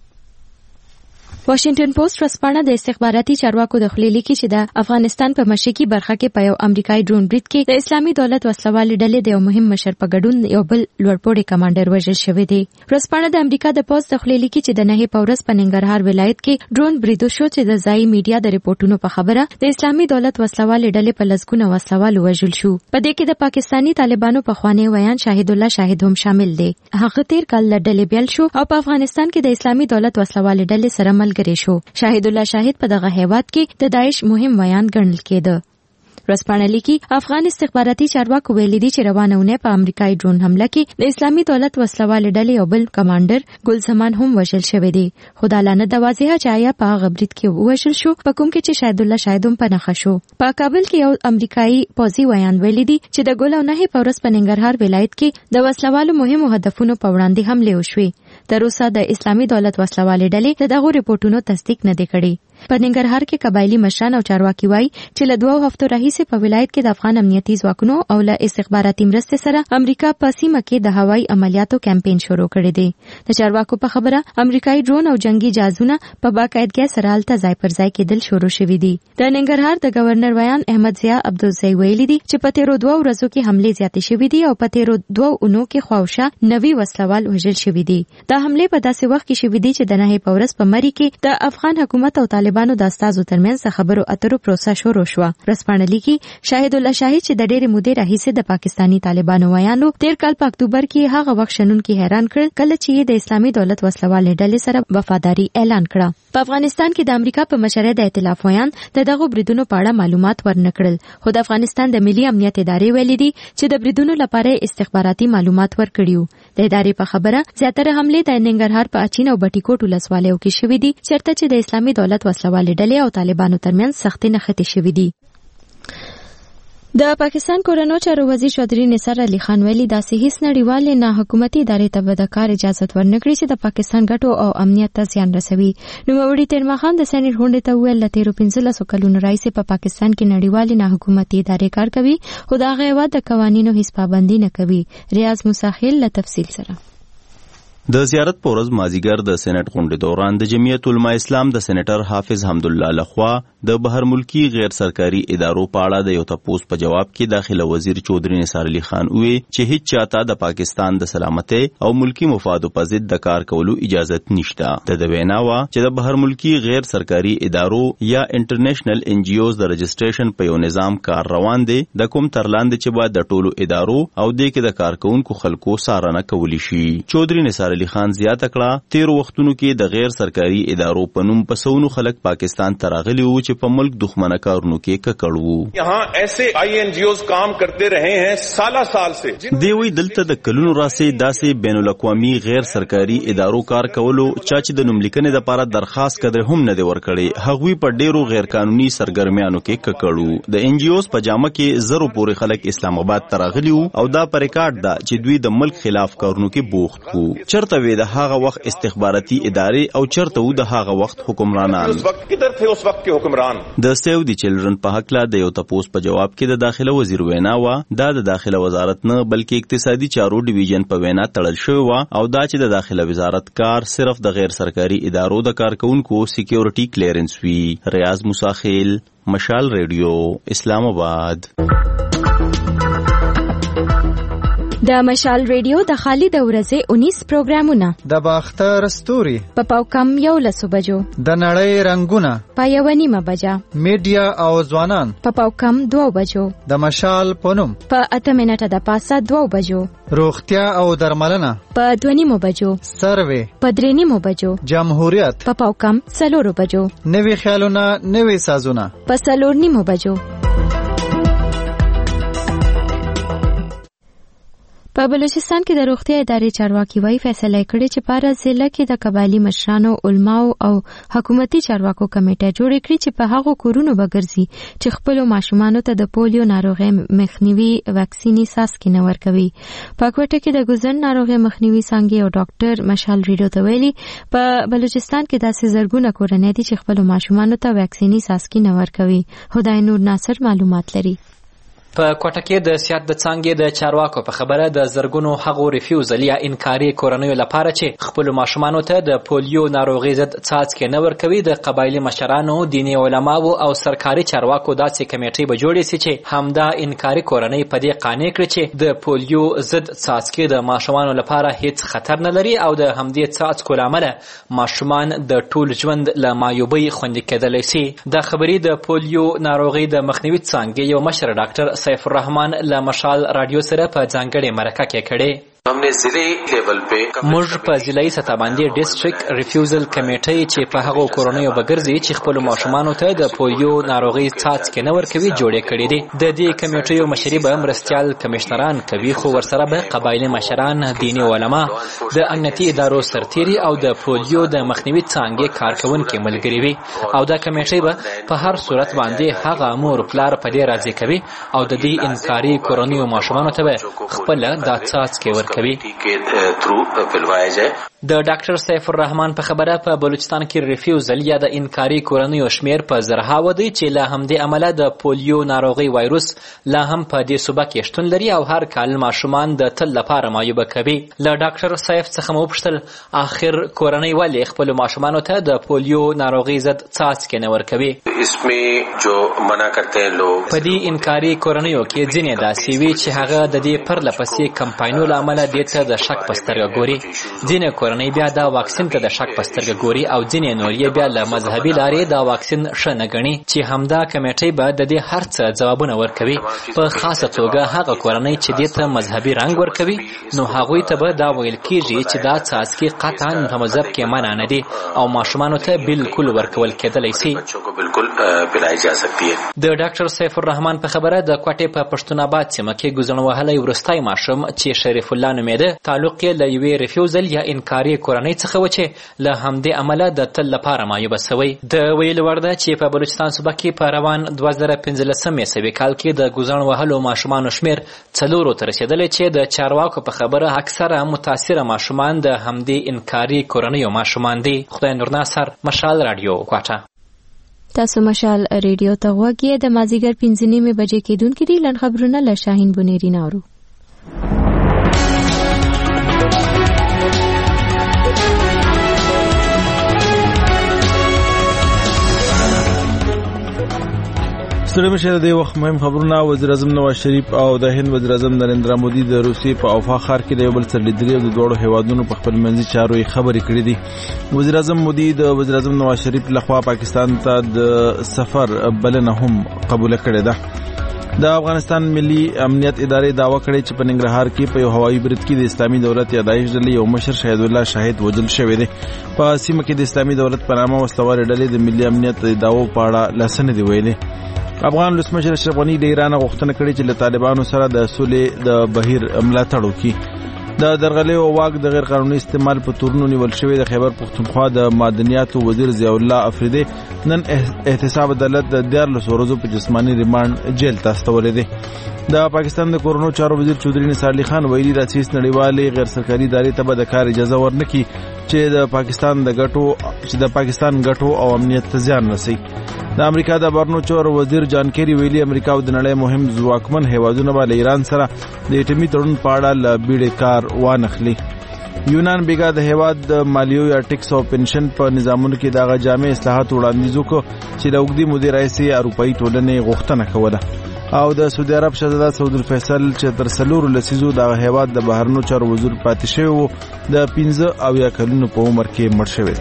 واشنگټن پوسټ ورځپاڼه د استخباراتي چارواکو د خپل لیکي چې د افغانستان په مشرقي برخه کې په یو امریکایي ډرون برید کې د اسلامي دولت وسلوال ډلې د یو مهم مشر په ګډون یو بل لوړپوړی کمانډر وژل شوی دی. ورځپاڼه د امریکا د پوز د خپل لیکي چې د نهي په ورځ په ننګرهار ولایت کې ډرون برید شو چې د ځایي میډیا د ریپورتونو په خبره د اسلامي دولت وسلوال ډلې په لسګونه وسلوال وژل شو. په دې کې د پاکستانی طالبانو په خوانی ویان شاهد الله شاهد هم شامل دی. هغه تیر کال له ډلې بیل شو او په افغانستان کې د اسلامي دولت وسلوال ډلې سره ملګری شو. شاهد الله شاهد په دغه هیواد کې د داعش مهم ویان ګڼل کېده. ورځپاڼه لیکي افغان استخباراتي چارواکو ویلي دي چې روانونه په امریکایي ډرون حمله کې د اسلامي دولت وسلوال ډلې او بل کمانډر ګل زمان هم وژل شوی دی. خدالانه د واضحه چایا په غبرید کې وژل شو په کوم کې چې شاهد الله شاهد هم په نخښه شو. په کابل کې یو امریکایي پوځي ویان ویلي دي چې د ګل او نه په ورځ په ننګرهار ولایت کې د وسلوالو مهمو هدفونو په وړاندې حمله وشوي. تر اوسه د اسلامي دولت وسلوال ډلې دغه ریپورتونو تصدیق نه دی کړی. په ننګرهار کې قبایلی مشران او چارواکي وایي چې له دوه هفتو راهیسې په ولایت کې د افغان امنیتي ځواکونو او له استخباراتي مرستې سره امریکا په سیمه کې د هوایي عملیاتو کمپاین شروع کړی دی. د چارواکو په خبره امریکایي ډرون او جنگي جهازونه په باقاعدګۍ سره هلته ځای پر ځای کېدل شروع شوي دي. د ننګرهار د گورنر ویان احمد ضیا عبدالزی ویلي دي چې په تیرو دوه ورځو کې حملې زیاتې شوي دي او په تیرو دوه اونو کې خواوشا نوي وسلوال وژل شوي دي. دا حملې په داسې وخت کې شوي دي چې د نهي په ورځ په مری کې د افغان حکومت او طالبانو د استازو ترمنځ خبرو اترو پروسه شروع شوه. رسپانه لیکي شاهد الله شاهي چې د ډېرې مودې راهیسې د پاکستانی طالبانو ویانو تیر کال په اکتوبر کې هغه وخت شنونکي حیران کړل کله چې د اسلامي دولت وسلوالې ډلې سره وفاداری اعلان کړه. په افغانستان کې د امریکا په مشرۍ د ائتلاف ویان د دغو بریدونو په اړه معلومات ورنکړل، خو د افغانستان د ملي امنیت ادارې ویلي دي چې د بریدونو لپاره استخباراتي معلومات ورکړیو. د ادارې په خبره زیاتره حملې د ننګرهار په اچین او بټي کوټ ولسوالیو کې شوې دي، چېرته چې د اسلامي دولت وسلوالې ډلې او طالبانو ترمنځ سختې نښتې شوې دي. د پاکستان کورنو چارو وزیر چودھری نثار علي خان ویلي داسې هیڅ نړیوالې نه حکومتي ادارې ته به د کار اجازه ورنکړي چې د پاکستان ګټو او امنیت ته زیان رسوي. نوموړي تیرماخان د سینټ غونډې ته وویل له تیرو پنځلسو کلونو راهیسې په پاکستان کې نړیوالې نه حکومتي ادارې کار کوي، خو د هغې هېواد د قوانینو هیڅ پابندي نه کوي. ریاض مساخیل له تفصیل سره. د زیارت په ورځ مازیګر د سېنات غونډې دوران د جمعیت علما اسلام د سېنیټر حافظ حمدالله لخوا د بهر ملکی غیر سرکاري ادارو په اړه د یو تپوس په جواب کې داخله وزیر چودھری نثار علي خان وی چې هیڅ چاته د پاکستان د سلامتۍ او ملکی مفادو په ضد د کار کولو اجازه نشته. د وینا وا چې د بهر ملکی غیر سرکاري ادارو یا انټرنیشنل ان جی اوز د رجسټریشن په یو نظام کار روان دی، د کوم ترلاندې چې بعد د ټولو ادارو او د کې د کارکونکو خلکو څارنه کولی شي. چودھری نثار علي خان زیاته کړه تیر وختونو کې د غیر سرکاري ادارو په نوم پسونو خلک پاکستان ته راغلي وو چې په ملک دښمنه کارونو کې ککړ وو. یہاں ایسے آئی این جی اوز کام کرتے رہے ہیں سالہ سال سے. دی وی دلته د کلونو راسې داسې بین الاقوامي غیر سرکاري ادارو کار کولو چا چې د نوملیکنې لپاره درخواست کړي هم نه دی ورکړي، هغوی په ډیرو غیر قانوني سرګرمیانو کې ککړ وو. د ان جی اوز په جامه کې زرو پورې خلک اسلام آباد ته راغلي وو او دا پر ریکارډ ده چې دوی د ملک خلاف کارونو کې بوخت وو. چرته وی د هغه وخت استخباراتي ادارې او چرته و د هغه وخت حکمرانان. اس وقت کدھر تھے اس وقت کے حکمران؟ د سیو دی چلډرن په حق لا د یو تپوس په جواب کې د داخله وزیر وینا وا دا د داخله وزارت نه بلکې اقتصادي چارو ډیویژن په وینا تړل شوی وا او دا چې د داخله وزارت کار صرف د غیر سرکاري ادارو د کارکونکو سکیورټي کلیرنس وی. ریاض مساخیل، مشال ریډیو، اسلام آباد. د مشال ریډیو د خالي د ورځې انیس پروګرامونه د باختر ستوري په پاوکم یو لسو بجو، د نړۍ رنگونه په یو نیمه بجه، میډیا او ځوانان په پاوکم دوه بجو، د مشال پونم په اته منټه د پاسه دوه بجو، روغتیا او درملنه په دوه نیمو بجو، سروې په درې نیمو بجو، جمهوریت په پاوکم څلورو بجو، نوي خیالونه نوي سازونه په څلور نیمو بجو. په بلوچستان کې د روغتیا ادارې چارواکي وایي فیصله کړې چې په هر ضلع کې د قبایلي مشرانو، علماو او حکومتي چارواکو کمیټه جوړه کړي چې په هغو کورونو به ګرځي چې خپلو ماشومانو ته د پولیو ناروغۍ مخنیوي واکسینې څاڅکي نه ورکوي. په کوټه کې د ګوزن ناروغۍ مخنیوي څانګې او ډاکټر مشال ریډیو ته ویلي په بلوچستان کې داسې زرګونه کورنۍ دي چې خپلو ماشومانو ته واکسینې څاڅکي نه ورکوي. خدای نور ناصر معلومات لري. په کوټه کې د سیاست د څانګې د چارواکو په خبره د زرګونو هغو ریفیوزل یا انکاري کورنیو لپاره چې خپل ماشومانو ته د پولیو ناروغي ضد څاڅکي نه ورکوي د قبایلي مشرانو، دیني علماو او سرکاري چارواکو داسې کمیټې به جوړې سي چې همدا انکاري کورنۍ په دې قانع کړي چې د پولیو ضد څاڅکي د ماشومانو لپاره هیڅ خطر نه لري او د همدې څاڅکو له امله ماشومان د ټول ژوند له معیوبۍ خوندي کېدلی سي. د خبرې د پولیو ناروغي د مخنیوي څانګې یو مشر ډاکټر سیف الرحمن له مشال رادیو سره په ځانګړې مرکه کې کړې. हमने जिले लेवल पे موږ په ضلعي سطح باندې ډیسټریکټ ریفیوزل کمیټې چې په هغو کورنیو بګرځي چې خپل ماشومانو ته د پولیو ناروغي څاڅکي نه ورکوي جوړې کړې دي. د دې کمیټې مشري به مرستیال کمشنران کوي، خو ورسره به قبایلي مشران، دیني علما، د امنیتي ادارو سرتیري او د پولیو د مخنیوي څانګې کارکونکي ملګري وي او دا کمیټې به په هر صورت باندې هغه مور پلار په دې راضي کوي او د دې انکاري کورنیو ماشومانو ته به خپل د څاڅکي ورکوي. د ډاکټر سیف الرحمن په خبره په بلوچستان کې ریفیوزل یا د انکاري کورنیو شمیر په زرهاوه دی چې له همدې عمله د پولیو ناروغي وایروس لا هم په دې صوبه کې شتون لري او هر کال ماشومان د تل لپاره معیوبه کوي. له ډاکټر سیف څخه مو وپوښتل آخر کورنۍ ولې خپلو ماشومانو ته د پولیو ناروغي ضد څاڅکي نه ورکوي؟ په دې انکاري کورنیو کې ځینې داسې وي چې هغه د دې پرله پسې کمپاینونو له امله دې ته د شک په سترګه ګوري. ځینې کورنۍ بیا دا واکسین ته د شک په سترګه ګوري او ځینې نور یې بیا له مذهبي لارې دا واکسین ښه نه ګڼي چې همدا کمیټۍ به د دې هر څه ځوابونه ورکوي. په خاصه توګه هغه کورنۍ چې دې ته مذهبي رنګ ورکوي نو هغوی ته به دا ویل کېږي چې دا څاڅکي قطعا په مذهب کې منع نه دي او ماشومانو ته بالکل ورکول کېدلی سي. د ډاکټر سیف الرحمن په خبره د کوټې په پښتون آباد سیمه کې ګوزڼ وهلی وروستی ماشوم چې شریف الله نومېده تعلق یې له یوې ریفیوزل یا انکاري کورنۍ څخه و چې له همدې امله د تل لپاره معیوبه سوی. د ویلو وړ ده چې په بلوچستان صوبه کې په روان دوه زره پنځلسم عیسوي کال کې د ګوزڼ وهلو ماشومانو شمېر څلورو ته رسېدلی چې د چارواکو په خبره اکثره متاثره ماشومان د همدې انکاري کورنیو ماشومان دي. خدای نور ناصر، مشال رادیو، کوټه. تاسو مشال ریډیو ته غوږ یې. د مازیګر پنځه نیمې بجې کېدونکي دي. لنډ خبرونه له شاهین بونیری ناورو. ستړي مشه د وخت مهم خبرونه. وزیر اعظم نواز شریف او د هند وزیر اعظم نریندرا مودي د روسیې په اوفا ښار کې د یو بل سره لیدلي او د دواړو هیوادونو په خپل منځي چارو یې خبرې کړې دي. وزیر اعظم مودي د وزیر اعظم نواز شریف لخوا پاکستان ته د سفر بلنه هم قبول کړې ده. د افغانستان ملي امنیت ادارې دعوه کړې چې په ننګرهار کې په یو هوایي برید کې د اسلامي دولت یادایش ډلې یو مشر شهید الله شاهد وژل شوی دی. په سیمه کې د اسلامي دولت په نامه وسلوارې ډلې د ملي امنیت د دعوو په اړه لاس نه دی ویلي. افغان ولسمشر اشرف غني د ایران غوښتنه کړې چې له طالبانو سره د سولې د بهیر ملاتړ وکړي. د درغلۍ او واک د غیر قانوني استعمال په تورونو نیول شوی د خیبر پښتونخوا د معدنیاتو وزیر ضیاء الله افریدی نن احتساب عدالت د دیارلس ورځو په جسماني ریماند جیل ته استولی دی. د پاکستان د کورونو چارو وزیر چودري نثار علي خان ویلي د سیس نړیوالې غیر سرکاري ادارې ته به د کار اجازه ورنکړي چې د پاکستان د ګټو چې د پاکستان ګټو او امنیت ته زیان رسوي. د امریکا د بهرنیو چارو وزیر جان کیری ویلي امریکا او د نړۍ مهم ځواکمن هیوادونه به له ایران سره د اټومي تړون په اړه له بیړې کار وانخلي. یونان بیګا د هیواد د مالیو یا ټیکس او پنشن په نظامونو کې دغه جامع اصلاحات وړاندیز وکړ چې د اوږدې مودې راهیسې اروپایي ټولنې غوښتنه کوله. او د سعودي عرب شهزاده سعود الفیصل چې تر څلورو لسیزو د هیواد د بهرنیو چارو وزیر پاتې شوی و د پنځه اویا کلونو په عمر کې مړ شوی.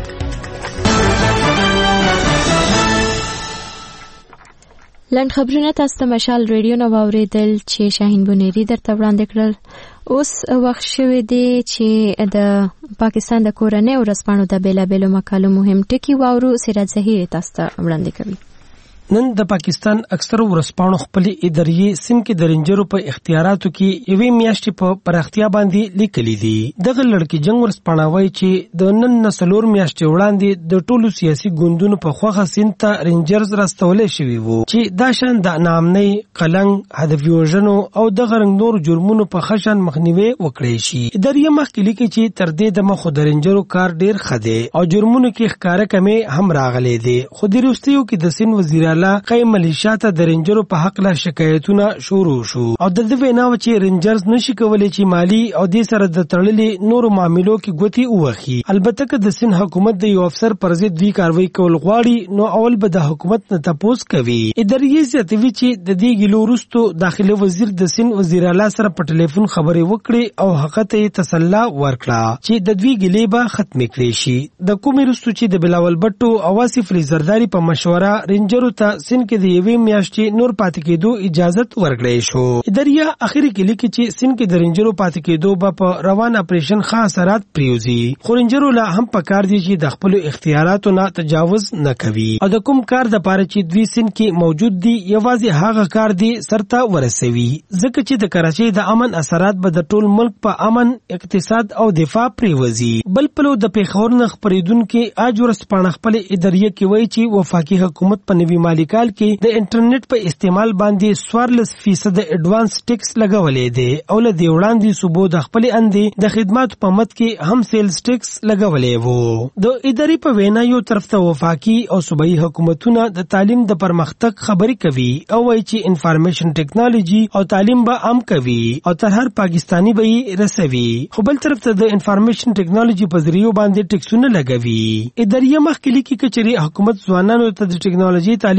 لنډ خبرونه تاسو ته مشال ریډیو نو واوریدل چې شاهین بونیری درته وړاندې کړل. اوس وخت شوی دی چې د پاکستان د کورنۍ ورځپاڼو د بیلابیلو مقالو مهم ټکي واورو. سراج ظهیر تاسو ته وړاندې کوي. نن د پاکستان اکثرو ورځپاڼو خپلې ادارې سند کې د رینجرو په اختیاراتو کې یوې میاشتې په پراختیا باندې لیکلي دي. دغه لړکي جنگ ورځپاڼه وایي چې د نن نه څلور میاشتې وړاندې د ټولو سیاسي ګوندونو په خوښه سند ته رینجرز راستولی شوي وو چې دا شان د ناامنۍ، قلنګ، هدفي وژنو او دغه رنګ نورو جرمونو په ښه شان مخنیوی وکړی شي. ادارې مخکې لیکي چې تر دې دمه خو د رینجرو کار ډېر ښه دی او جرمونو کې ښکاره کمې هم راغلی دی. خو د وروستیو کې د سند وزیر قای ملیشیا ته د رینجرو په حق لا شکایتونه شروع شو او د دې ویناو چې رینجرز نشي کولای چې مالی او د سره د تړلې نورو معاملو کې ګوتی ووخي. البته که د سین حکومت د یو افسر پر ضد وی کاروایی کول غواړي نو اول به د حکومت نه تپوس کوي. ادارې زیاتوي چې د دې ګلو وروسته داخلي وزیر د سین وزیر اعلی سره په ټلیفون خبرې وکړي او هغه ته تسلی ورکړه چې د دوی ګلې به ختم کړي شي. د کومې وروسته چې د بلاول بټو او واصف علی زرداری په مشوره رینجرو ته سین کې د یوې میاشتې نور پاتې کېدو اجازه ورکړې شو. ادارې اخري کې لیکي چې سین کې د رینجرو پاتې کېدو به په روان اپریشن ښه اثرات پریوزي. خو رینجرو لا هم پکار دي چې د خپل اختیاراتو نه تجاوز نه کوي او د کوم کار د پاره چې دوی سین کې موجود دي یوازې هغه کار دي سرته ورسوي. ځکه چې د کراچۍ د امن اثرات به د ټول ملک په امن، اقتصاد او دفاع پریوزي. بل پلو د پیښور نه خپریدونکو اج ورځپاڼه خپل ادارې کې وایي چې وفاقي حکومت په نوي مالی کال کې د انټرنیټ په استعمال باندې څوارلس فیصد اډوانس ټیکس لګولې دی او له دې وړاندې صوبو د خپل اندې د خدماتو په مد کې هم سیلز ټیکس لګولې وو. د ادارې په وینا یو طرف ته وفاقي او صوبایي حکومتونه د تعلیم د پرمختګ خبرې کوي او وایي چې انفارمیشن ټیکنالوژي او تعلیم به عام کوي او تر هر پاکستانی به رسوي. خو بل طرف ته د انفارمیشن ټیکنالوژي په ذریعہ باندې ټیکسونه لګوي. ادارې مخکې لیکي چې حکومت ځوانانو ته د ټیکنالوژي تعلیم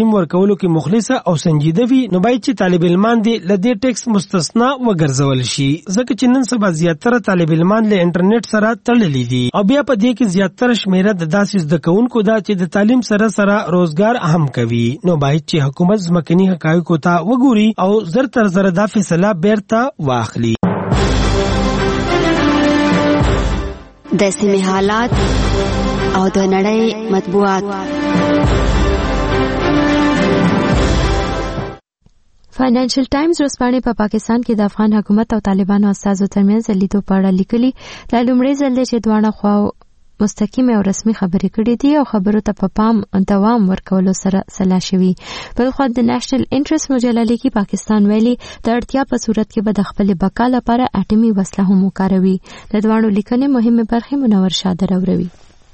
تعلیم ورکولو کې مخلصه او سنجیده وي نو باید چې طالب علمان دي له دې ټیکس مستثنا وګرځول شي ځکه چې نن سبا زیاتره طالب علمان له انټرنیټ سره تړلي دي او بیا په دې کې زیاتره شمیره د داسې زده کوونکو دا چې د تعلیم سره سره روزګار اهم کوي نو باید چې حکومت ځمکني حقایقو ته وګوري او زر تر زر دا فیصله بیرته واخلي د سیمې حالات او د نړۍ مطبوعات. فاینانشل ټایمز ورځپاڼې په پاکستان کې د افغان حکومت او طالبانو استازو ترمنځ د لیدو په اړه لیکلي دا لومړی ځل دی چې دواړه خواو مستقیم او رسمي خبرې کړې دي او خبرو ته په پام دوام ورکولو سره سلا شوي. بل خو د نېشنل انټرست مجله لیکي پاکستان ویلي د اړتیا په صورت کې به د خپل بقا لپاره اټومي وسله هم وکاروي. د دواړو لیکنې مهمه برخې منور شاه دروروي.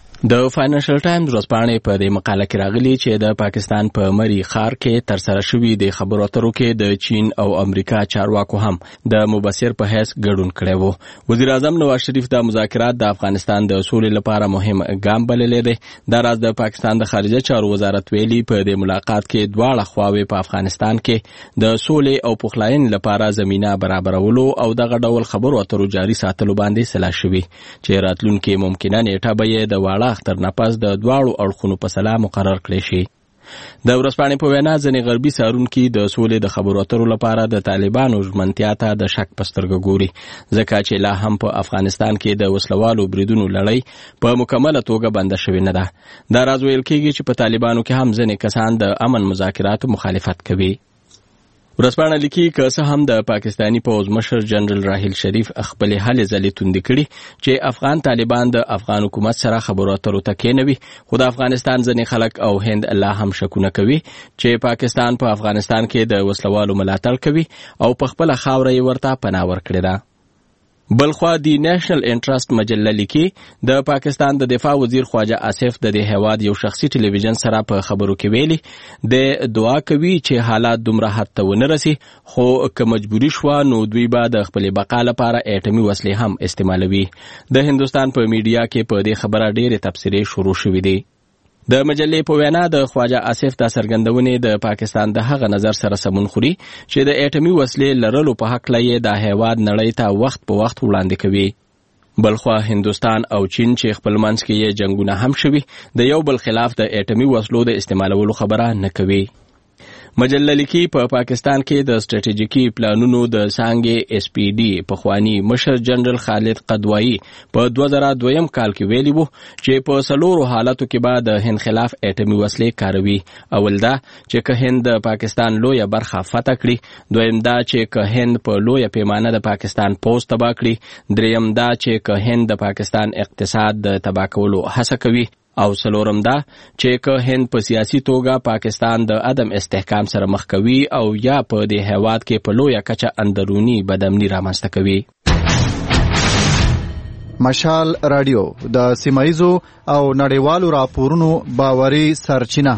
د فاینانشل ټایمز ورځپاڼې په دې مقاله کې راغلي چې د پاکستان په مری ښار کې ترسره شوي د خبرو اترو کې د چین او امریکا چارواکو هم د مبصر په حیث ګډون کړی وو. وزیر اعظم نواز شریف د مذاکرات د افغانستان د سولې لپاره مهم ګام بللی دی. دا راز د پاکستان د خارجه چارو وزارت ویلي په دې ملاقات کې دواړه خواوې په افغانستان کې د سولې او پخلاینې لپاره زمینه برابرولو او دغه ډول خبرو اترو جاري ساتلو باندې سلا شوي چې راتلونکي ممکنه نیټه به یې د واړه اختر نه پس د دواړو اړخونو په سلا مقرر کړی شي. د ورځپاڼې په وینا ځینې غربي څارونکي د سولې د خبرو اترو لپاره د طالبانو ژمنتیا ته د شک په سترګه ګوري ځکه چې لا هم په افغانستان کې د وسلوالو بریدونو لړۍ په مکمله توګه بنده شوې نه ده. دا راز ویل کېږي چې په طالبانو کې هم ځینې کسان د امن مذاکراتو مخالفت کوي. ورځپاڼه لیکي که څه هم د پاکستانی پوځ مشر جنرال راحیل شریف خپل هلې ځلې توندې کړي چې افغان طالبان د افغان حکومت سره خبرو اترو ته کېنوي خو د افغانستان ځینې خلک او هند لا هم شکونه کوي چې پاکستان په پا افغانستان کې د وسلوالو ملاتړ کوي او په خپله خاوره یې ورته پناه ورکړې ده. بلخوا دی نېشنل انټرست مجله لیکي د پاکستان د دفاع وزیر خواجه آصف د دې هیواد یو شخصي ټلویزیون سره په خبرو کې ویلي د دعا کوي چې حالات دومره حد ته ونه رسي خو که مجبوري شوه نو دوی به د خپل بقا لپاره اټومي وسلې هم استعمالوي. د هندوستان په میډیا کې په دې خبره ډېرې تبصرې شروع شوې دي. د مجلې په وینا د خواجه آصف د څرګندونې د پاکستان د هغه نظر سره سمون خوري چې د اټومي وسلې لرلو په حق لې د هیواد نړۍ ته وخت په وخت وړاندې کوي. بلخوا هندوستان او چین چې خپل منځ کې یې جنگونه هم شوي د یو بل خلاف د اټومي وسلو د استعمالولو خبره نه کوي. مجله لیکي په پا پاکستان کې د ستراتیژیکي پلانونو د څانګې اس پی ډي پخوانی مشر جنرال خالد قدوایی په دوه زره دویم کال کې ویلي وو چې په څلورو حالاتو کې به د هند خلاف اټومي وسلې کاروي. اول دا چې که هند د پاکستان لویه برخه فتح کړي، دویم دا چې که هند په لویه پیمانه د پاکستان پوځ تباه کړي، دریم دا چې که هند د پاکستان اقتصاد د تباه کولو هڅه کوي، او څلورم دا چې که هند په سیاسي توګه پاکستان د عدم استحکام سره مخ کوي او یا په دې هیواد کې په لویه کچه اندرونی بدامني رامنځته کوي. مشال رادیو د سیمایزو او نړیوالو راپورونو باوري سرچینه.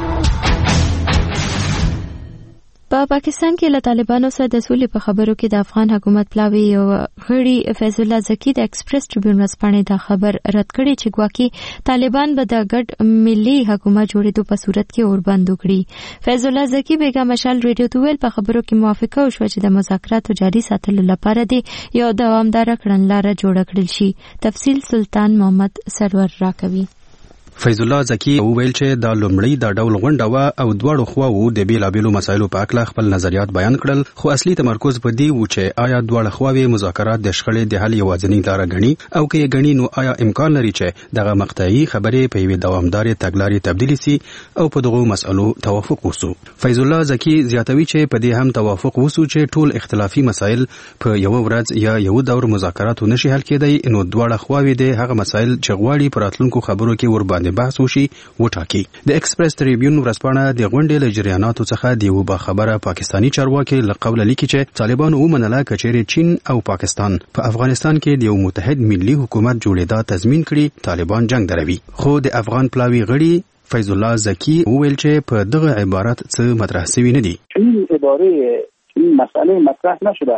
په پاکستان کې له طالبانو سره د سولې په خبرو کې د افغان حکومت پلاوی یو غړي فیض الله زکی د ایکسپریس ټریبیون ورځپاڼې دا خبر رد کړی چې ګواکې طالبان به د ګډ ملي حکومت جوړېدو په صورت کې اوربند وکړي. فیض الله زکی بیګا مشال ریډیو ته ویل په خبرو کې موافقه وشوه چې د مذاکراتو جاري ساتلو لپاره دی یو دوامداره کړنلاره جوړه کړل شي. تفصیل سلطان محمد سرور راکوي. فیض الله زکی وویل چې د لومړی د ډول غونډه وا او دواړو خواوو د بیلابیلو مسایلو په اړه خپل نظریات بیان کړل، خو اصلي تمرکز په دی و چې آیا دواړه خواوې مذاکرات د شخړې د حل یوازینی لاره غني او که یې غني نو آیا امکان لري چې دغه مقطعي خبرې په یوه دوامدارې تګلارې تبدیل شي او په دغه مسایلو توافق وسو. فیض الله زکی زیاتوي چې په دې هم توافق وسو چې ټول اختلافي مسایل په یو ورځ یا یو دور مذاکراتو نشي حل کېدای، نو دواړه خواوې د هغه مسایل چې غواړي پر راتلونکو خبرو کې ور باندې بحث وشي وټاکي. د ایکسپریس ټریبیون ورځپاڼه د غونډې له جریاناتو څخه د یو باخبره پاکستانی چارواکي له قوله لیکي چې طالبان ومنله کچېرې چین او پاکستان په افغانستان کې د یو متحد ملي حکومت جوړېدا تضمین کړي طالبان جنگ دروي. خو د افغان پلاوی غړي فیض الله زکی وویل چې په دغه عبارت څه مطرح شوی نه دي. این عباره این مسئله مطرح نشده.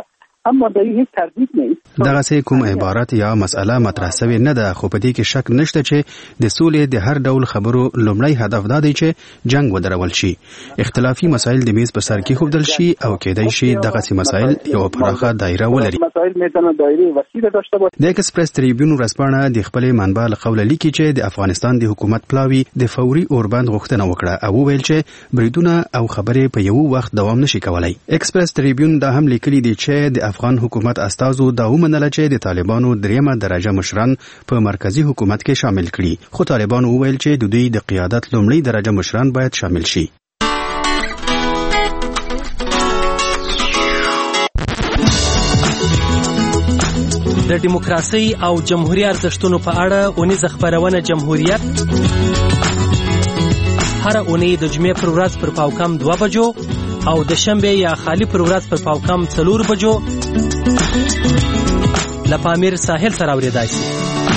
اما در هیڅ تردید نیست. دغه کوم عبارت یا مسأله مطرح شوی نه ده، خو په دې کې شک نشته چې د سولې د هر ډول خبرو لومړی هدف دا دی چې جنگ ودرول شي، اختلافي مسایل د میز په سر کې خوبدل شي او کېدای شي دغه سي مسایل یو پراخه دایره ولري. مسایل میتونه دایره وسیع داشته باشه. د ایکسپریس تریبیون ورځپاڼه د خپل منبع له قوله لیکي چې د افغانستان د حکومت پلاوی د فوري اوربند غوښتنه وکړه او ویل چې بریدونه او خبرې په یو وخت دوام نشي کولای. ایکسپریس تریبیون دا هم لیکلي دی چې د افغان حکومت استازو دا ومنله چې د طالبانو دریمه درجه مشران په مرکزی حکومت کې شامل کړي، خو طالبانو وویل چې د دوی د قیادت لومړی درجه مشران باید شامل شي. د دیموکراسي او جمهوریت ارزښتونو په اړه اونیزه خبرونه جمهوریت هر اونۍ د جمعې پر ورځ پر پاوکم دوه بجو او د شنبه یا خالی پر ورځ پر پاوکم څلور بجو له پامیر ساحل سره اوریدای شي.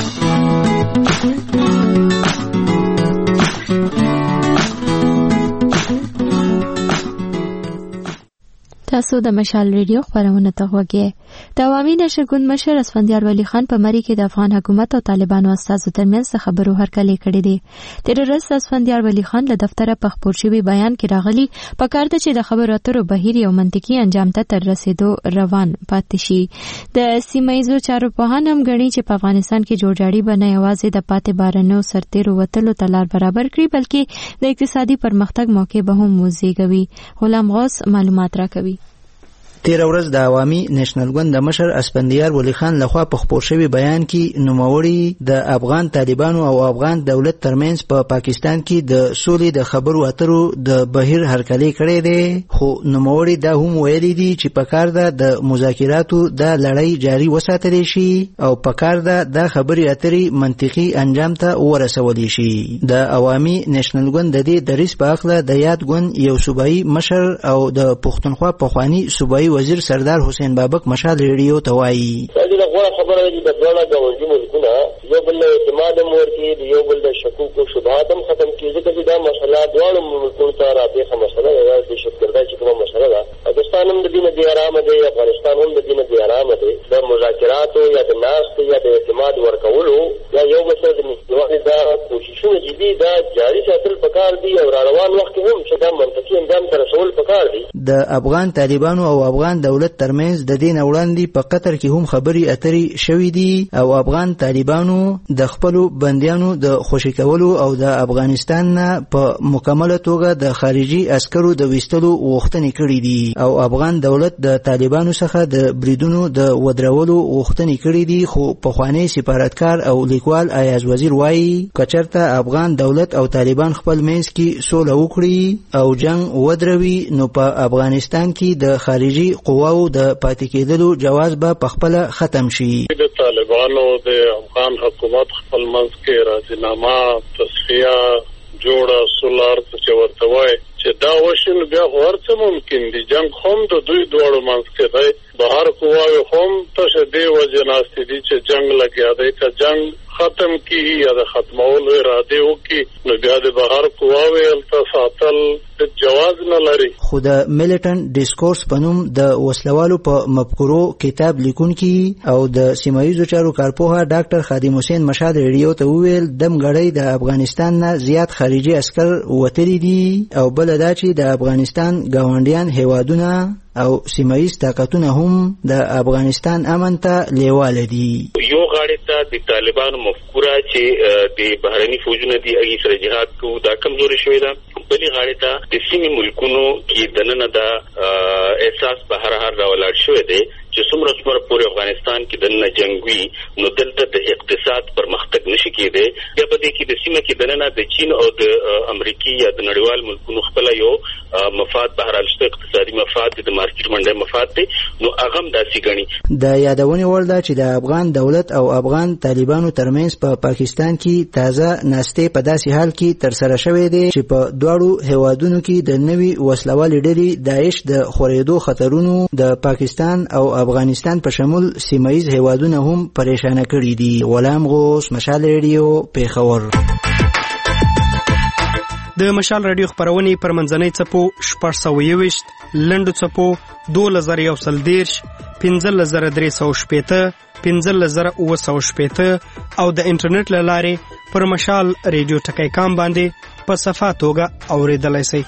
تاسو د مشال ریډیو خبرونه ته وګورئ. د عوامي نشر ګوند مشر اسفندیار ولی خان په مری کې د افغان حکومت او طالبانو استازو ترمنځ خبرو هرکلی کړی دی. تیر ورځ اسفندیار ولی خان له دفتره په خبر شوی بیان کې راغلی په کار ده چې د خبرو اترو بهیر یو منطقي انجام ته تر رسیدو روان پاتې شي. د سیمایزو چارو په هان هم غړي چې په افغانستان کې جوړجاړي بنه یوازې د پاتې بارنو سرتیرو وتلو تلار برابر کړي بلکې د اقتصادي پرمختګ موقع به هم وزیږوي. غلام غوث معلومات راکوي. تیر ورځ د عوامي نېشنل ګوند د مشر اسفندیار ولی خان لخوا په خبر شوی بیان کې نوموړي د افغان طالبانو او افغان دولت ترمنځ په پا پاکستان کې د سولې د خبرو اترو د بهیر هرکلی کړی دی، خو نوموړي دا هم ویلي دي چې په کار ده د مذاکراتو د لړۍ جاري وساتل شي او په کار ده د خبرې اترې منطقي انجام ته ورسول شي. د عوامي نېشنل ګوند د دې دریس په اخله د یاد ګوند یو صوبایي مشر او د پښتونخوا پخوانی صوبایي وزیر سردار حسین بابک مشال ریډیو ته وایي. دا غوړه خبره ده چې د ډول غوړي ملکونه یو بل اعتماد مور کې یو بل د شکوک او شبهات هم ختم کیږي چې دا مسله ډول ملکونو ته راځي مسله ده د شکردای چې کومه مسله ده. پاکستان هم د دینه دی آرام دی، افغانستان هم د دینه دی آرام دی. د مذاکراتو یا د ناست یا د اعتماد ورکولو یا یو بل سره د مستوى دا کوششونه چې دي دا جاري ساتل پکار دي او روان وخت هم چې دا منطقي انجام ته رسول پکار دي. د افغان طالبانو او افغان دولت ترمنځ د دین وړاندې په قطر کې هم خبري اترې شوې دي او افغان طالبانو د خپل بنديانو د خوشی کولو او د افغانستان نه په مکمله توګه د خارجي عسکرو د وستلو غوښتنې کړې دي او افغان دولت د طالبانو څخه د بریدونو د ودرولو غوښتنې کړې دي. خو په خوانی سفارتکار او لیکوال ایاز وزیر وایي کچرته افغان دولت او طالبان خپل منځ کې سوله وکړي او جنگ ودروي نو په افغانستان کې د خارجي قواو د پاتې کېدلو جواز به پخپله ختم شي. د طالبانو د افغان حکومت خپل منځ کې راځنامه تصفیه جوړه سولار څه ورته وای چې دا وشل بیا ورته ممکن دي. جنگ هم د دوی دوړو منځ کې دی، بهر قواوی هم ته دې وجه ناستې دي چې جنگ لګیا دی. که جنگ ختم کی یا د ختمولو اراده وکړي نو بیا د بهر قواوی هلته ساتل جواز نه لري. خو د میلیټنټ ډیسکورس په نوم د وسلوالو په مفکورو کتاب لیکونکي او د سیمایي چارو کارپوها ډاکټر خادم حسین مشال ریډیو ته وویل دم غړی د افغانستان نه زیات خارجي عسكر وتلی دي او بل دا چې د افغانستان گاونډیان هیوادونه او سیمایي طاقتونه هم د افغانستان امن ته لیواله دي. یو غاړه ته د طالبانو مفکوره چې د بهرني فوجونو دی هغه سره جهاد کوو دا کمزوري شوې ده. بلې غاړه ته د سیمې ملکونو کې دننه دا احساس به هر هر راولاړ شوی دی چې څومره څومره پورې افغانستان کې دننه جنگوي نو دلته د اقتصاد پرمختګ نشي کېدی. یا په دې کې د سیمه کې دننه د چین او د امریکای یا د نړیوال ملکونو خپل یو مفاد بهرال شته اقتصادي مفاد د مارکیټ منډه مفاد دی نو هغه هم داسې غني. د یادونې وړ ده چې د افغان دولت او افغان طالبانو ترمنځ په پا پاکستان کې تازه ناستې په داسې حال کې تر سره شوې دي چې په دواړو هیوادونو کې د نوي وسلوالې ډلې داعش د خورېدو خطرونو د پاکستان او افغانستان په شمول سیمایي هیوادونه هم پریشان کړي دي. غلام غوث مشال ریډیو پیښور. د مشال رادیو خبرونه پر منځنۍ چپو شپږ سوه یوویشت لنډو چپو دوه زره یو سل دیرش پنځلس زره درې سوه شپېته پنځلس زره اووه سوه شپېته او د انټرنیټ له لارې پر مشال ریډیو ټکی کام باندې په صفا توګه اورېدلی شئ.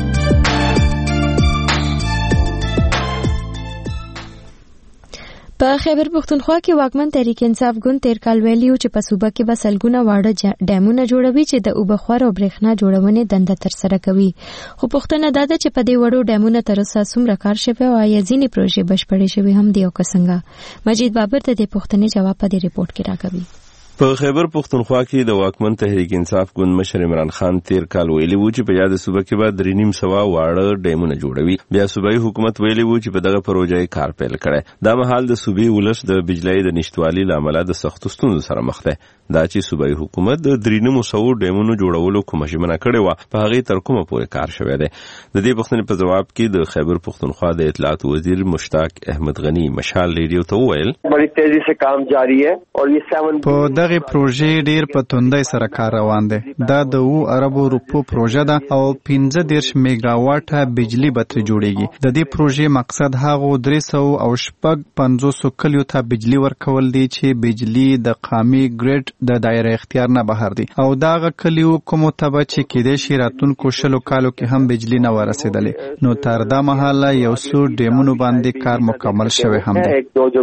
په خیبر پښتونخوا کې واکمن تحریک انصاف ګوند تیر کال ویلي و چې په صوبه کې به سلګونه واړه ډیمونه جوړوي چې د اوبه خور او برېښنا جوړونې دنده ترسره کوي. خو پوښتنه دا ده چې په دې وړو ډیمونه تر اوسه څومره کار شوی او آیا ځینې پروژې بشپړې شوې هم دي او که څنګه؟ مجید بابر د دې پوښتنې جواب په دې ریپورت کې راکوي. په خیبر پښتونخوا کې د واکمن تحریک انصاف ګوند مشر عمران خان تیر کال ویلي و چې په یاد صوبه کې به درې نیم سوه واړه ډیمونه جوړوي. بیا صوبایي حکومت ویلي و چې په دغه پروژې کار پیل کړی. دا مهال د صوبې ولس د بجلی د نشتوالي له امله د سختو ستونزو سره مخ دی. دا چې صوبایي حکومت د درې نیمو سوو ډیمونو جوړولو کومه ژمنه کړې وه په هغې تر کومه پورې کار شوی دی. د دې پوښتنې په ځواب کې د خیبر پښتونخوا د اطلاعات وزیر مشتاق احمد غني مشال ریډیو ته وویل بڑی تیزی سے کام جاری ہے اور یہ سیون په دغه پروژې ډیر په توندۍ سره کار روان دی. دا د اوو اربو روپو پروژه ده او پنځه دېرش میګاواټه بجلی به ترې جوړیږي. د دې پروژې مقصد هغو درې سوه او شپږ پنځوسو کلیو ته بجلی ورکول دي چې بجلی د قامي ګریډ د دایره اختیار نه بهر دي او دغه کلیو کومو ته به چې کېدای شي راتلونکو شلو کالو کې هم بجلی نه ورسېدلې. نو تر دا مهاله یو څو ډیمونو باندې کار مکمل شوی هم دی.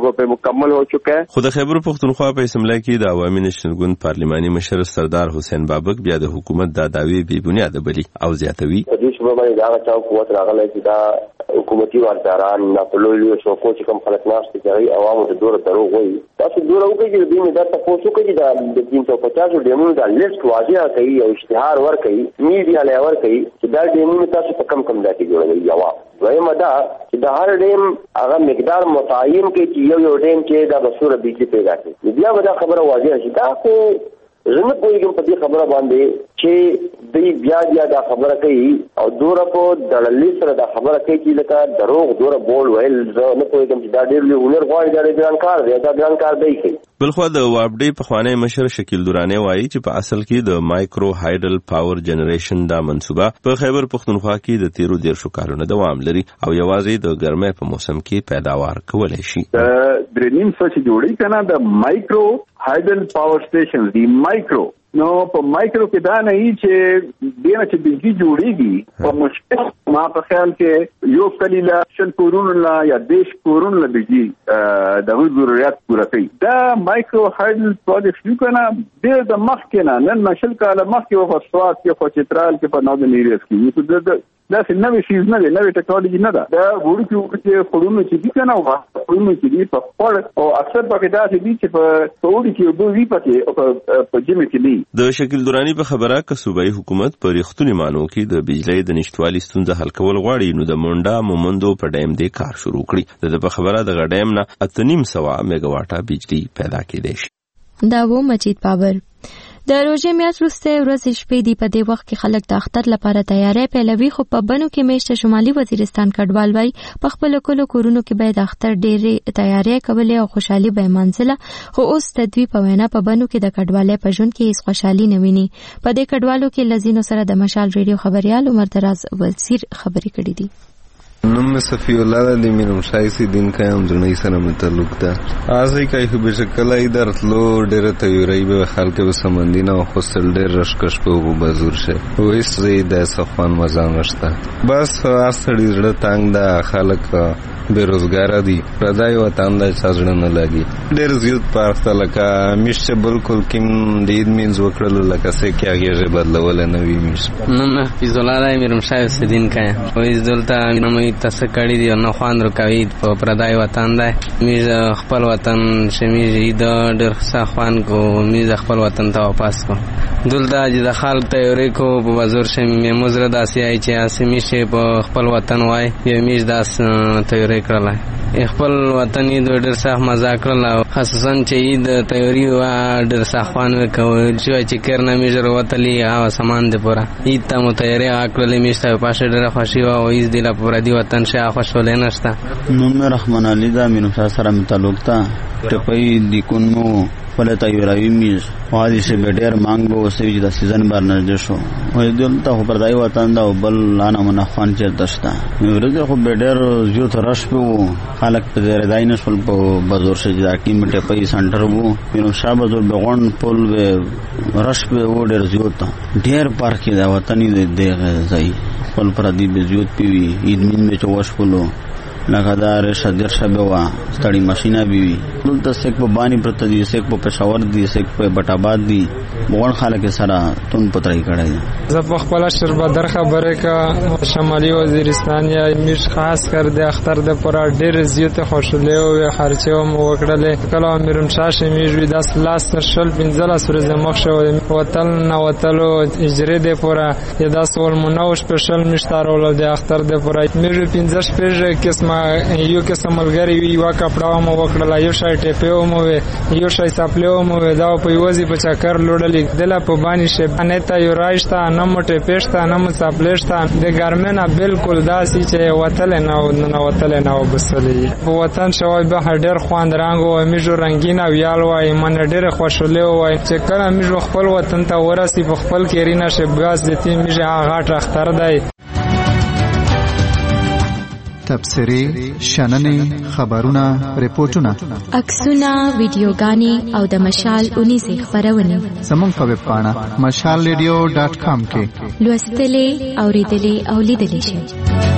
خو د خیبر پښتونخوا په اسمبلی کې د عوامي نېشنل ګوند پارلماني مشر سردار حسین بابک بیا د حکومت دا دعوی بې بنیاده بلی او زیاتوي. په دې شوبه باندې دا چا قوت راغلی چې دا حکومتي وارداران نه په لوی شوکو چې کوم خلک ناست دي هغوی عوامو ته دوره دروغ وایي. تاسو دوره وکړئ چې د دې نه دا تپوس وکړئ چې د تین سوه پچاسو ډیمونو دا لیست واضح کوي او اشتهار ورکوي میډیا له ورکوي چې دا ډیمونه تاسو په کم کم ځای کې جوړوئ. یوه دویمه دا چې د هر ډیم هغه مقدار متعین کړي چې یو یو ډیم کې دا به څومره بجلي پیدا کړي. بیا به دا خبره واضح شي. دا خو زه نه پوهېږم په دې خبره باندې چې دوی بیا بیا دا خبره کوي او دوره په دړلې سره دا خبره کوي چې لکه دروغ دوره بول ویل. زه نه پوهېږم چې دا ډېر لوی هنر غواړي. دا ډېر ګران کار دی. دا ګران کار دی کوي. بلخوا د وابډې پخوانی مشر شکیل دراني وایي چې په اصل کې د مایکرو هایډل پاور جنریشن دا منصوبه په خیبر پښتونخوا کې د تیرو دیرشو کالونو دوام لري او یوازې د ګرمۍ په موسم کې پیداوار کولی شي. درې نیم سوه چې جوړي که نه د مایکرو هایډل پاور سټیشن دی مایکرو نو په مایکرو کې دا نه وي چې دینه چې بجلی جوړیږي په مشکل ما په خیال کې یو کلی له شل کورونو لا یا دیش کورونو له بجلی د ضرورت پوره کوي. دا مایکرو هایډل پروجیکټ یو کنه ډېر د مخکې نه نن مشل کاله مخکې و په سوات کې په چترال کې په ناظم ایریاس کې دا څه نوې شیز نه دی. نوې ټیکنالوژي نه ده. دا وړوکي وړوکي خړونه چې دي که نه خړونه چې دي په خړ او اکثر پکې داسې دي چې په وړي کې اوبه وي پکې په ژمي کې دي. د شکیل دراني په خبره که صوبایي حکومت په ریښتوني معنو کې د بجلۍ د نشتوالي ستونزه حل کول غواړي نو د منډا مومندو په ډیم دې کار شروع کړي. د ده په خبره دغه ډیم نه اته نیم سوه میګاواټه بجلي پیدا کېدی شي. دا و مجید بابر. د روژې میاشت وروسته ورځې شپې دي. په دې وخت کې خلک د اختر لپاره تیاری پیلوي خو په بنو کې میشته شمالي وزیرستان کډوال وایي په خپلو کلو کورونو کې باید اختر ډېرې تیاری کولې او خوشحالي به یې منځله. خو اوس د دوی په وینا په بنو کې د کډوالۍ په ژوند کې هیڅ خوشحالي نه ویني. په دې کډوالو کې له ځینو سره د مشال ریډیو خبریال عمر دراز وزیر خبرې کړې دي. نم صفی الله دی مینم شایستی دین کایم درنی سره متعلق ده. ازی کای خو بشکلای درتلو ډېر تیورای به خلک به سمندینه او خپل ډېر رشکش په وو بازور شه. وېس زی د صفان مزان نشته. بس اصلي زړه تنگ ده. خلک بیروزګار دي. پردای وطن د څاځړه نه لګي. ډېر زیات پارسته لکه میشه بالکل کیم دید مینز وکړل لکه څه کې هغه بدلول نه وی میشه. نن فیض الله دی مینم شایستی دین کایم. وېس دلته نمې تاسو کړی دی نو خوان رکوي په پردای وطن ده. میز خپل وطن شمیز د ډېر ښه خوان کو میز خپل وطن ته واپس کو. دلته چې د خلک تیاری کو په بازار شمه مزره داسې ای چې اسمی شه په خپل وطن وای یو میز داس تیاری کړل. خپل وطن یې ډېر ښه مزه کړل خصوصا چې د تیاری و ډېر ښه خوان وکول چې کرنا میز وروتلی هغه سامان دی پورا ایت ته مو تیاری کړل میز ته پاشه ډېر خوشي و او ایز دی لا پورا دی وطن شه خوشاله نشته. نوم رحمان علي دا مینو سره متعلق تا ټپي د کونمو خپل تیاروي میز وادي سه ډېر مانګ به وسوي چې د سیزن بار نه شو وای دلته خو پردای وطن دا بل لانا منافان چیرته شته ورته خو ډېر زیات رش په خلک په ډېر داینه شول په بازار سره د ټیم ټه په سنټر وو نو شابه زور بغون پول به رش په وډر زیات ډېر پارک دا وطني دغه ځای خپل پردی به زیات پیوي ایدمین به چوش پلو لګادار شدر شبوا ستړي ماشينه بي دلته سیک په بانی پرته دي سیک په پېښور دي سیک په بټاباد دي بغون خلک سره تون پترای کړی زه په خپل شربدر خبره کا شمالي وزیرستان یا میش خاص کر د اختر د پر ډېر زیات خوشاله او خرچه مو وکړل کله میرم شاشه میږي د لاس تر شل پنځله سورې مخ شو وتل نو وتلو اجره د پر یا د سول منوش سپیشل مشتارول د اختر د پر میږي پنځه شپږ قسمه یو قسم ملګری وی وا کپڑا مو وکړل یو شای ټیپو مو یو شای سپلو مو دا په یوازي په چکر لوړلې دله په باندې شه انته یو راشتا نمو ټیپشتا نمو سپلشتا د ګرمنه بالکل داسي چې وتل نه نه وتل نه وبسلې په وطن شوی به ډېر خواند رنگ او میجو رنگین او یال وای من ډېر خوشاله وای چې کله میجو خپل وطن ته ورسی په خپل کېرینه شه باز دتی میجه هغه اختر دی تبصرې شننې خبرونه ریپورتونه عکسونه ویډیوګانې او د مشال اونیزه خبرونه زموږ په ویب پاڼه مشال ریډیو ډاټ کام کې لوستلې اوریدلې او لیدلې شئ.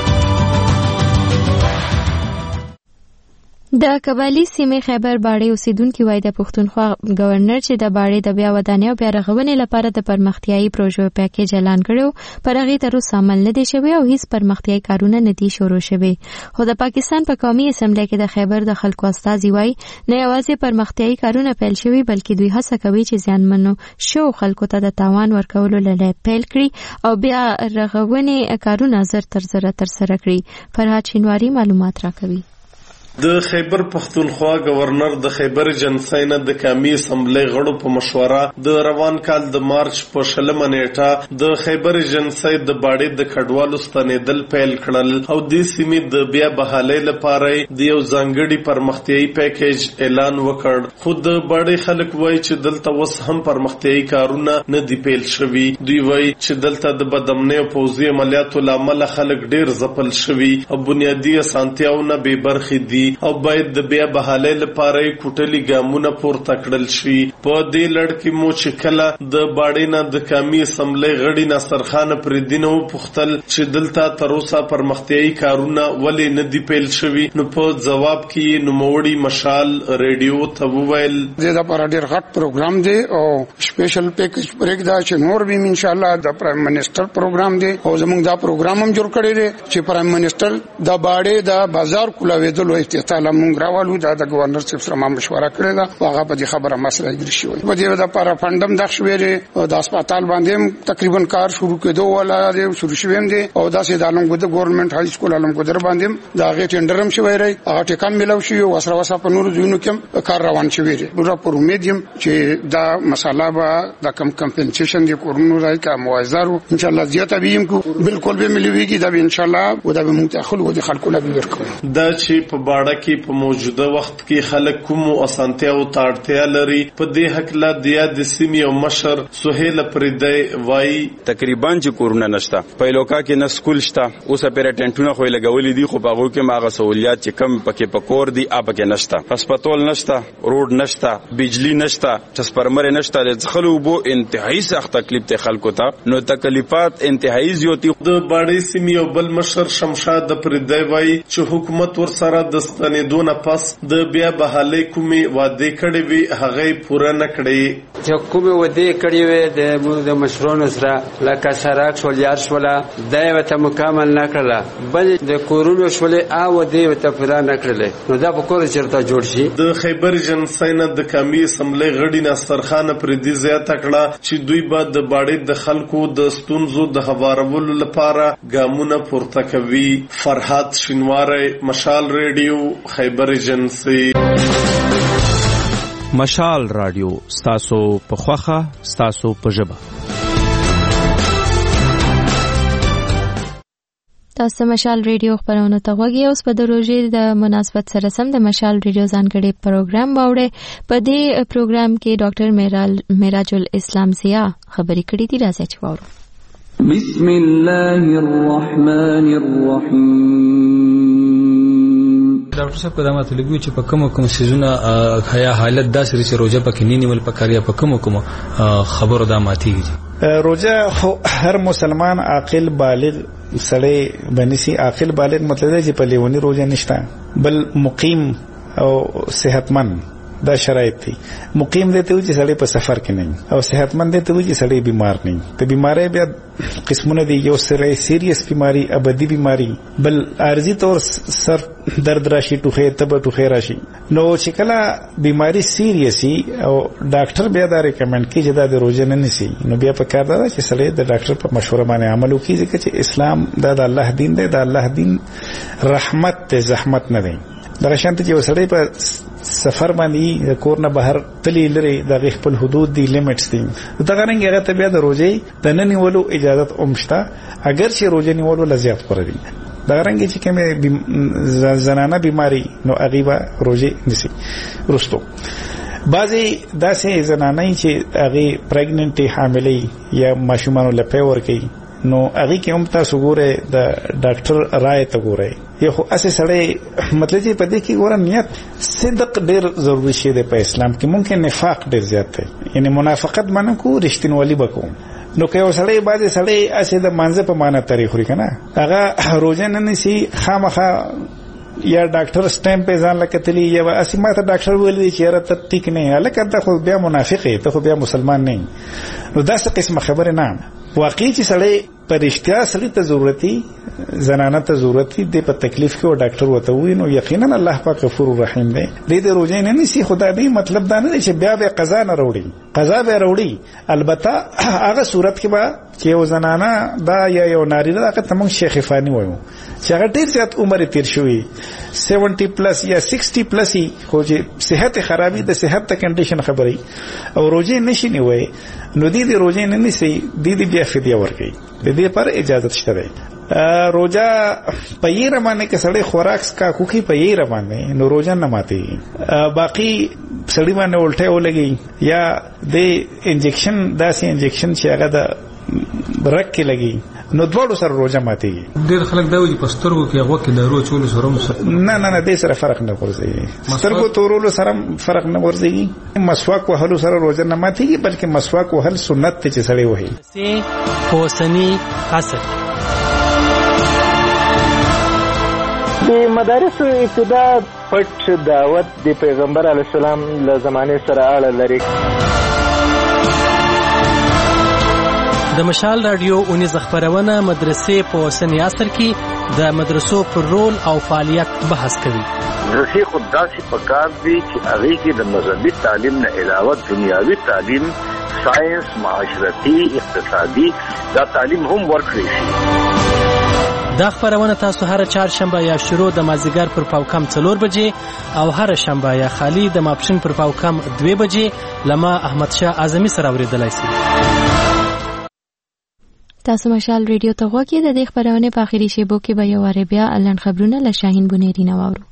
د کبالي سیمې خیبر باړې اوسیدونکو وایي د پښتونخوا گورنر چې د باړې د بیا ودانۍ او بیا رغونې لپاره د پرمختیايي پروژو پیکیج اعلان کړو پر هغه تر اوسه عمل نه دی شوی او هیڅ پرمختیايي کارونه نه دي شروع شوی. خو د پاکستان په قومي اسمبلی کې د خیبر د خلکو استازي وایي نه یوازې پرمختیايي کارونه پیل شوی بلکې دوی هڅه کوي چې ځانمنو شو خلکو ته د تاوان ورکولو لړۍ پیل کړي او بیا رغونې کارونه زر تر زر تر سره کړي. فرهاد شینواری معلومات راکوي. د خیبر پختونخوا گورنر د خیبر جنسای نه د قومي اسمبلی غړو په مشوره د روان کال د مارچ په شلمه نیټه د خیبر جنسای د باړې د کډوالو ستنېدل پیل کړل او د سیمې د بیا بحالۍ لپاره د یو ځانګړي پرمختیايي پیکیج اعلان وکړ. خو د باړې خلک وایي چې دلته اوس هم پرمختیايي کارونه نه دي پیل شوي. دوی وایي چې دلته د بدامنۍ او پوځي عملیاتو له امله خلک ډېر ځپل شوي او بنیادي اسانتیاونه بې برخې دي او باید د بیا بحالۍ لپاره کوټلي ګامونه پورته کړل شي. په دې لړ کې مو چې کله د باړې نه د قومي اسمبلی غړي ناصر خان پردین او پختل چې دلته تر اوسه پرمختیايي کارونه ولې نه دی پیل شوي نو په جواب کې نوموړي مشال ریډیو ته وویل دا لپاره ډېر غټ پروګرام دی او سپیشل پیکیج پرېږدا چې نور به ان شاء الله د پرایم منسٹر پروګرام دی او زموږ دا پروګرام هم جوړ کړی دی چې پرایم منسٹر د باړې د بازار کولاوېدلو تعالی مونږ راوالو دا د گورنر صاحب سره مشوره کړې ده هغه په دې خبره مسله اګری شوی په دې د لپاره فندم د شویری او د هسپتال باندې تقریبا کار شروع کېدو ولا دی شروع شویم دي او دا سي د علمګود ګورنمنت های سکول علمګود باندې دا غي ټینډرم شوی ری هغه ټکان ملو شي او سره وسه په نور ځینو کې کار روان شوی دی نو پر امیدیم چې دا مسله به د کم کمپنسیشن دی کورونو راي کا موازارو ان شاء الله زیاته ویم کو بالکل به ملويږي دا ان شاء الله او دا به متأخل او د خلکو لا ورکو دا چې په باړه کې په موجوده وخت کې خلک کوم اسانتیا او تاړتیا لري په دې حق لا د یاد سیمې او مشر سہیل پردی وای تقریبا چې کورونه نشته په لوکا کې نه سکول شته اوس په ټنټونه خو لګولې دي خو باغو کې ماغه سہولیات چې کم پکې پکور دي اپ کې نشته هسپتال نشته روډ نشته بجلی نشته ټرانسفارمر نشته د خلکو بو انتهایی سخت تکلیف ته خلکو ته نو تکلیفات انتهایی زیاتی د باړې سیمې او بل مشر شمشاد پردی وای چې حکومت ور سره د ستنېدو نه پس د بیا بحالۍ کومې وعده کړې وي هغه پوره نه کړې چې کومې وعده کړې وي د مشرونو سره لکه سړک شولیار شوله دا یې ته مکمل نه کړله بل د کورونو شولې ا وعده ته پوره نه کړلې نو دا په کور چرته جوړ شي. د خیبر جنسای نه د قومي اسمبلی غړي ناصر خان پردی زیاته کړه چې دوی به د باړې د خلکو د ستونزو د هوارولو لپاره ګامونه پورته کوي. فرهاد شینواری مشال ریډیو خیبر جنسي. مشال رادیو ستاسو په خوخه ستاسو په ژبه. تاسو مشال ریډیو خبرونه ته غوږی اوس په د روژې د مناسبت سره سم د مشال ریډیو ځانګړي پروګرام واوړي. په دې پروګرام کې ډاکټر میرال میراج الاسلام زیا خبرې کړې دي. راځي چې واورو. بسم الله الرحمن الرحیم. ډاکټر صاحب په دامه تلګو چې په کوم کوم سيزونه حیا حالت داسې چې روزه پکې نه نیول پکاریا په کوم کوم خبرو د ماتيږي. روزه هر مسلمان عاقل بالغ سړی بنسي. عاقل بالغ مطلب دی چې په لیونی روزه نشته، بل مقیم او صحتمند دا شرایط دي. مقیم دی ته چې سړی په سفر کې نه او صحتمند دی ته چې سړی بیمار نه. ته بیماری بیا قسمونه دي، یو سړی سیریس بیماری، ابدي بیماری، بل عارضی طور سر درد راشي، ټوخه تب ټوخه راشي. نو چې کله بیماری سیریسي او ډاکټر بیا دا ریکمند کوي چې دا د روزه نه نسی، نو بیا په کار دا چې سړی د ډاکټر په مشوره باندې عمل وکړي، ځکه چې اسلام دا د الله دین دی. د الله دین رحمت ته زحمت نه دی. دا شانت چې وسړی په سفر باندې کور نه بهر تلی لري د خپل حدود دی، لیمټس دي. دا غرنګ هغه ته بیا د روزه د نه نیولو اجازه اومشته، اگر چې روزه نیولو لزیات پر دي. دا غرنګ چې کومه زنانه بیماری نو هغه روزه نسی رستو. بعضی داسې زنانه چې هغه پریګننټ حاملې یا ماشومان لپاره ور کوي، نو هغه کې هم تاسو ګوره د ډاکټر رائے ته ګوره. یو خو اسه سړی مطلب چې په دې کې ګوره نیت صدق ډېر ضروري شی دی په اسلام کې. ممکن نفاق ډېر زیات دی، یعنی منافقت باندې کو رښتینولي وکړو. نو که یو سړی باندې سړی اسه د مانزه په معنا طریق خوري کنه، هغه روزه نه نسی خامخا یا ډاکټر سټمپ په ځان لکتلی یا اسی ما ته ډاکټر ویل چې را ته ټیک نه الکه ته خو بیا منافق ته خو بیا مسلمان نه. نو دا څه قسمه خبره نه. واقعي چې سړی پرشتیا سړی ته ضرورتي زنانه ته ضرورتي د په تکلیف کې او ډاکټر وته وي، نو یقینا الله پاک غفور رحیم دی. د دې روزه نه نسی خدای دی. مطلب دا نه چې بیا به قضا نه وروړي، قضا به وروړي. البته هغه صورت کې به چې یو زنانه دا یا یو نارینه دا که تمون شیخ فانی وایو چې هغه ډیر زیات عمر تیر شوی سیونټي پلس یا سیکسټي پلس خو چې صحت خرابې د صحت ته کنډیشن خبري او روزه نشي نیوي، نو دې دې روزه نه نسی دې دې بیا فدیه ورکړي. د دې پر اجازه شته ده. روزه په یې رمانه کې سړی خوراک کا کوخي په یې رمانه نو روزه نه ماتي. باقي سړی باندې الټه ولګي یا د انجکشن داسې انجکشن چې هغه د برک کې لګي نو دوړو سره روزه ماتي. ډېر خلک دا وایي پسترګو کې هغه کې دارو چول سره نه نه نه دې سره فرق نه ورځي. سترګو تورولو سره فرق نه ورځي. مسواک وهلو سره روزه نه ماتيږي، بلکې مسواک وهل سنت ته چې سړی وهي. سي حسني قصر د مدارسو ابتدا پټ دعوت د پیغمبر علی السلام له زمانه سره اړه لري. د مشال رادیو اونیز خبرونه مدرسې په سن عصر کې د مدرسو پر رول او فعالیت بحث کوي. مدرسې خود داسې پکار دي چې هغه کې د مذهبي تعلیم نه علاوه دنیاوي تعلیم، ساينس، معاشرتي، اقتصادي دا تعلیم هم ورکړي شي. دا خبرونه تاسو هر چهارشنبه یا شروع د مازیګر پر پاوکم څلور بجې او هر شنبه یا خالی د ماپښین پر پاوکم دوه بجې لما احمد شاه اعظمي سره اوریدلای شئ. تاسو مشال ریډیو ته غوږی د دې خبرونه په اخیری شیبو کې به یو عربیا اعلان خبرونه له شاهین بنيري نه واورو.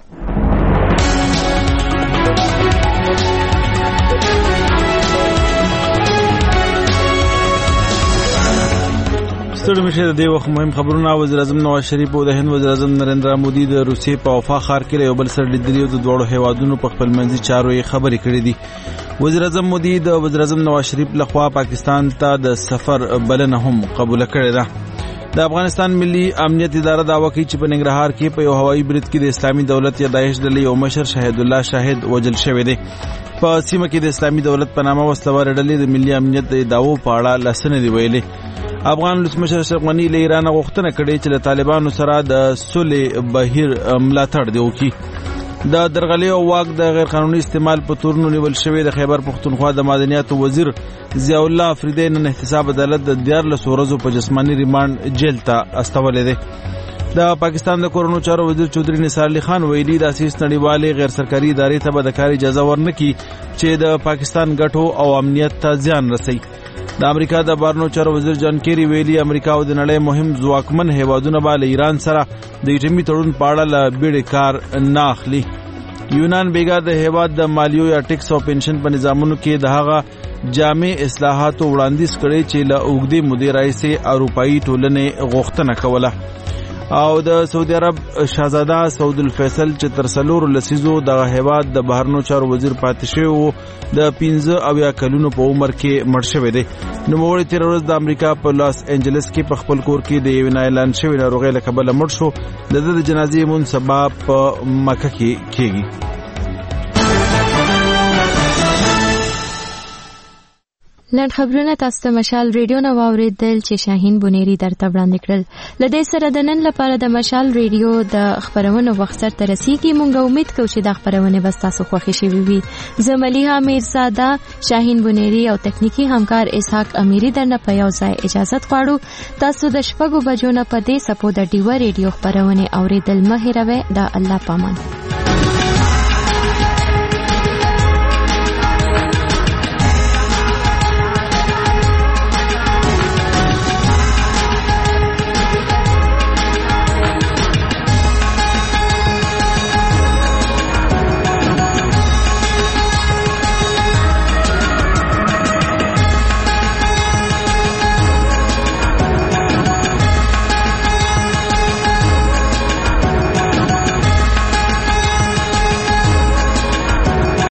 ستړي مشه د دې وخت مهم خبرونه. وزیر اعظم نواز شریف او د هند وزیر اعظم نریندرا مودي د روسیې په وفا ښار کې یو بل سره لیدلي او د دوړو هیوادونو په خپل منځي چارو یې خبرې کړې دي. وزیر اعظم مودي د وزیر اعظم نواز شریف لخوا پاکستان ته د سفر بلنه هم قبول کړې ده. د افغانستان ملي امنیت اداره دعوا کوي چې په ننګرهار کې په یو هوایي برید کې د اسلامي دولت یا داعش ډلې یو مشر شهید الله شاهد وژل شوی دی. په سیمه کې د اسلامي دولت په نامه وسلوار ډلې د ملي امنیت د دعوو په اړه لسنې دی ویلي. افغان ولسمشر اشرف غنی له ایران غوښتنه کړې چې له طالبانو سره د صلح بهیر ملاتړ دی وکړي. د درغلي او واک د غیر قانوني استعمال په تورنو نیول شوی د خیبر پختونخوا د مدنیاتو وزیر ضیاء الله افریدی نن احتساب عدالت د دیارلس ورځو په جسمانی ریماند جیل ته استولې ده. د پاکستان د کورونو چارو وزیر چودري نثار علي خان ویلي د اساس نړیوالې غیر سرکاري ادارې ته به د کار اجازه ورنکړي چې د پاکستان ګټو او امنیت ته زیان رسوي. د امریکا د بهرنیو چارو وزیر جان کیری ویلي امریکا او د نړۍ مهم ځواکمن هیوادونه به له ایران سره د اټومي تړون په اړه له بیړې کار نه اخلي. یونان بیګا د هیواد د مالیو یا ټیکس او پنشن په نظامونو کې د هغه جامع اصلاحاتو وړاندیز کړی چې له اوږدې مودې راهیسې اروپایي ټولنې غوښتنه کوله. او د سعودي عرب شاهزاده سعود الفیصل چې تر څلورو لسیزو د هیواد د بهرنیو چارو وزیر پاتې شوی و د پنځه اویا کلونو په عمر کې مړ شوی دی. نوموړی تېره ورځ د امریکا په لاس انجلس کې په خپل کور کې د یوې نااعلان شوې ناروغۍ له کبله مړ شو. د ده د جنازې لمونځ سبا په مکه کې کېږي. لنډ خبرونه تاسو ته مشال ریډیو نه واوریدل چې شاهین بونيري درته وړاندې کړل. لدې سره د نن لپاره د مشال ریډیو د خبرونو وخت سره رسیدي. مونږ امید کوو چې د خبرونه به تاسو خوښ شي وي. زه ملیحه میرزاده، شاهین بونيري او تکنیکی همکار اسحاق امیری درنه په یو ځای اجازه غواړو. تاسو د شپږو بجو نه په دې سپو د ډیو ریډیو خبرونه اوریدل مه هیروئ. د الله پامان.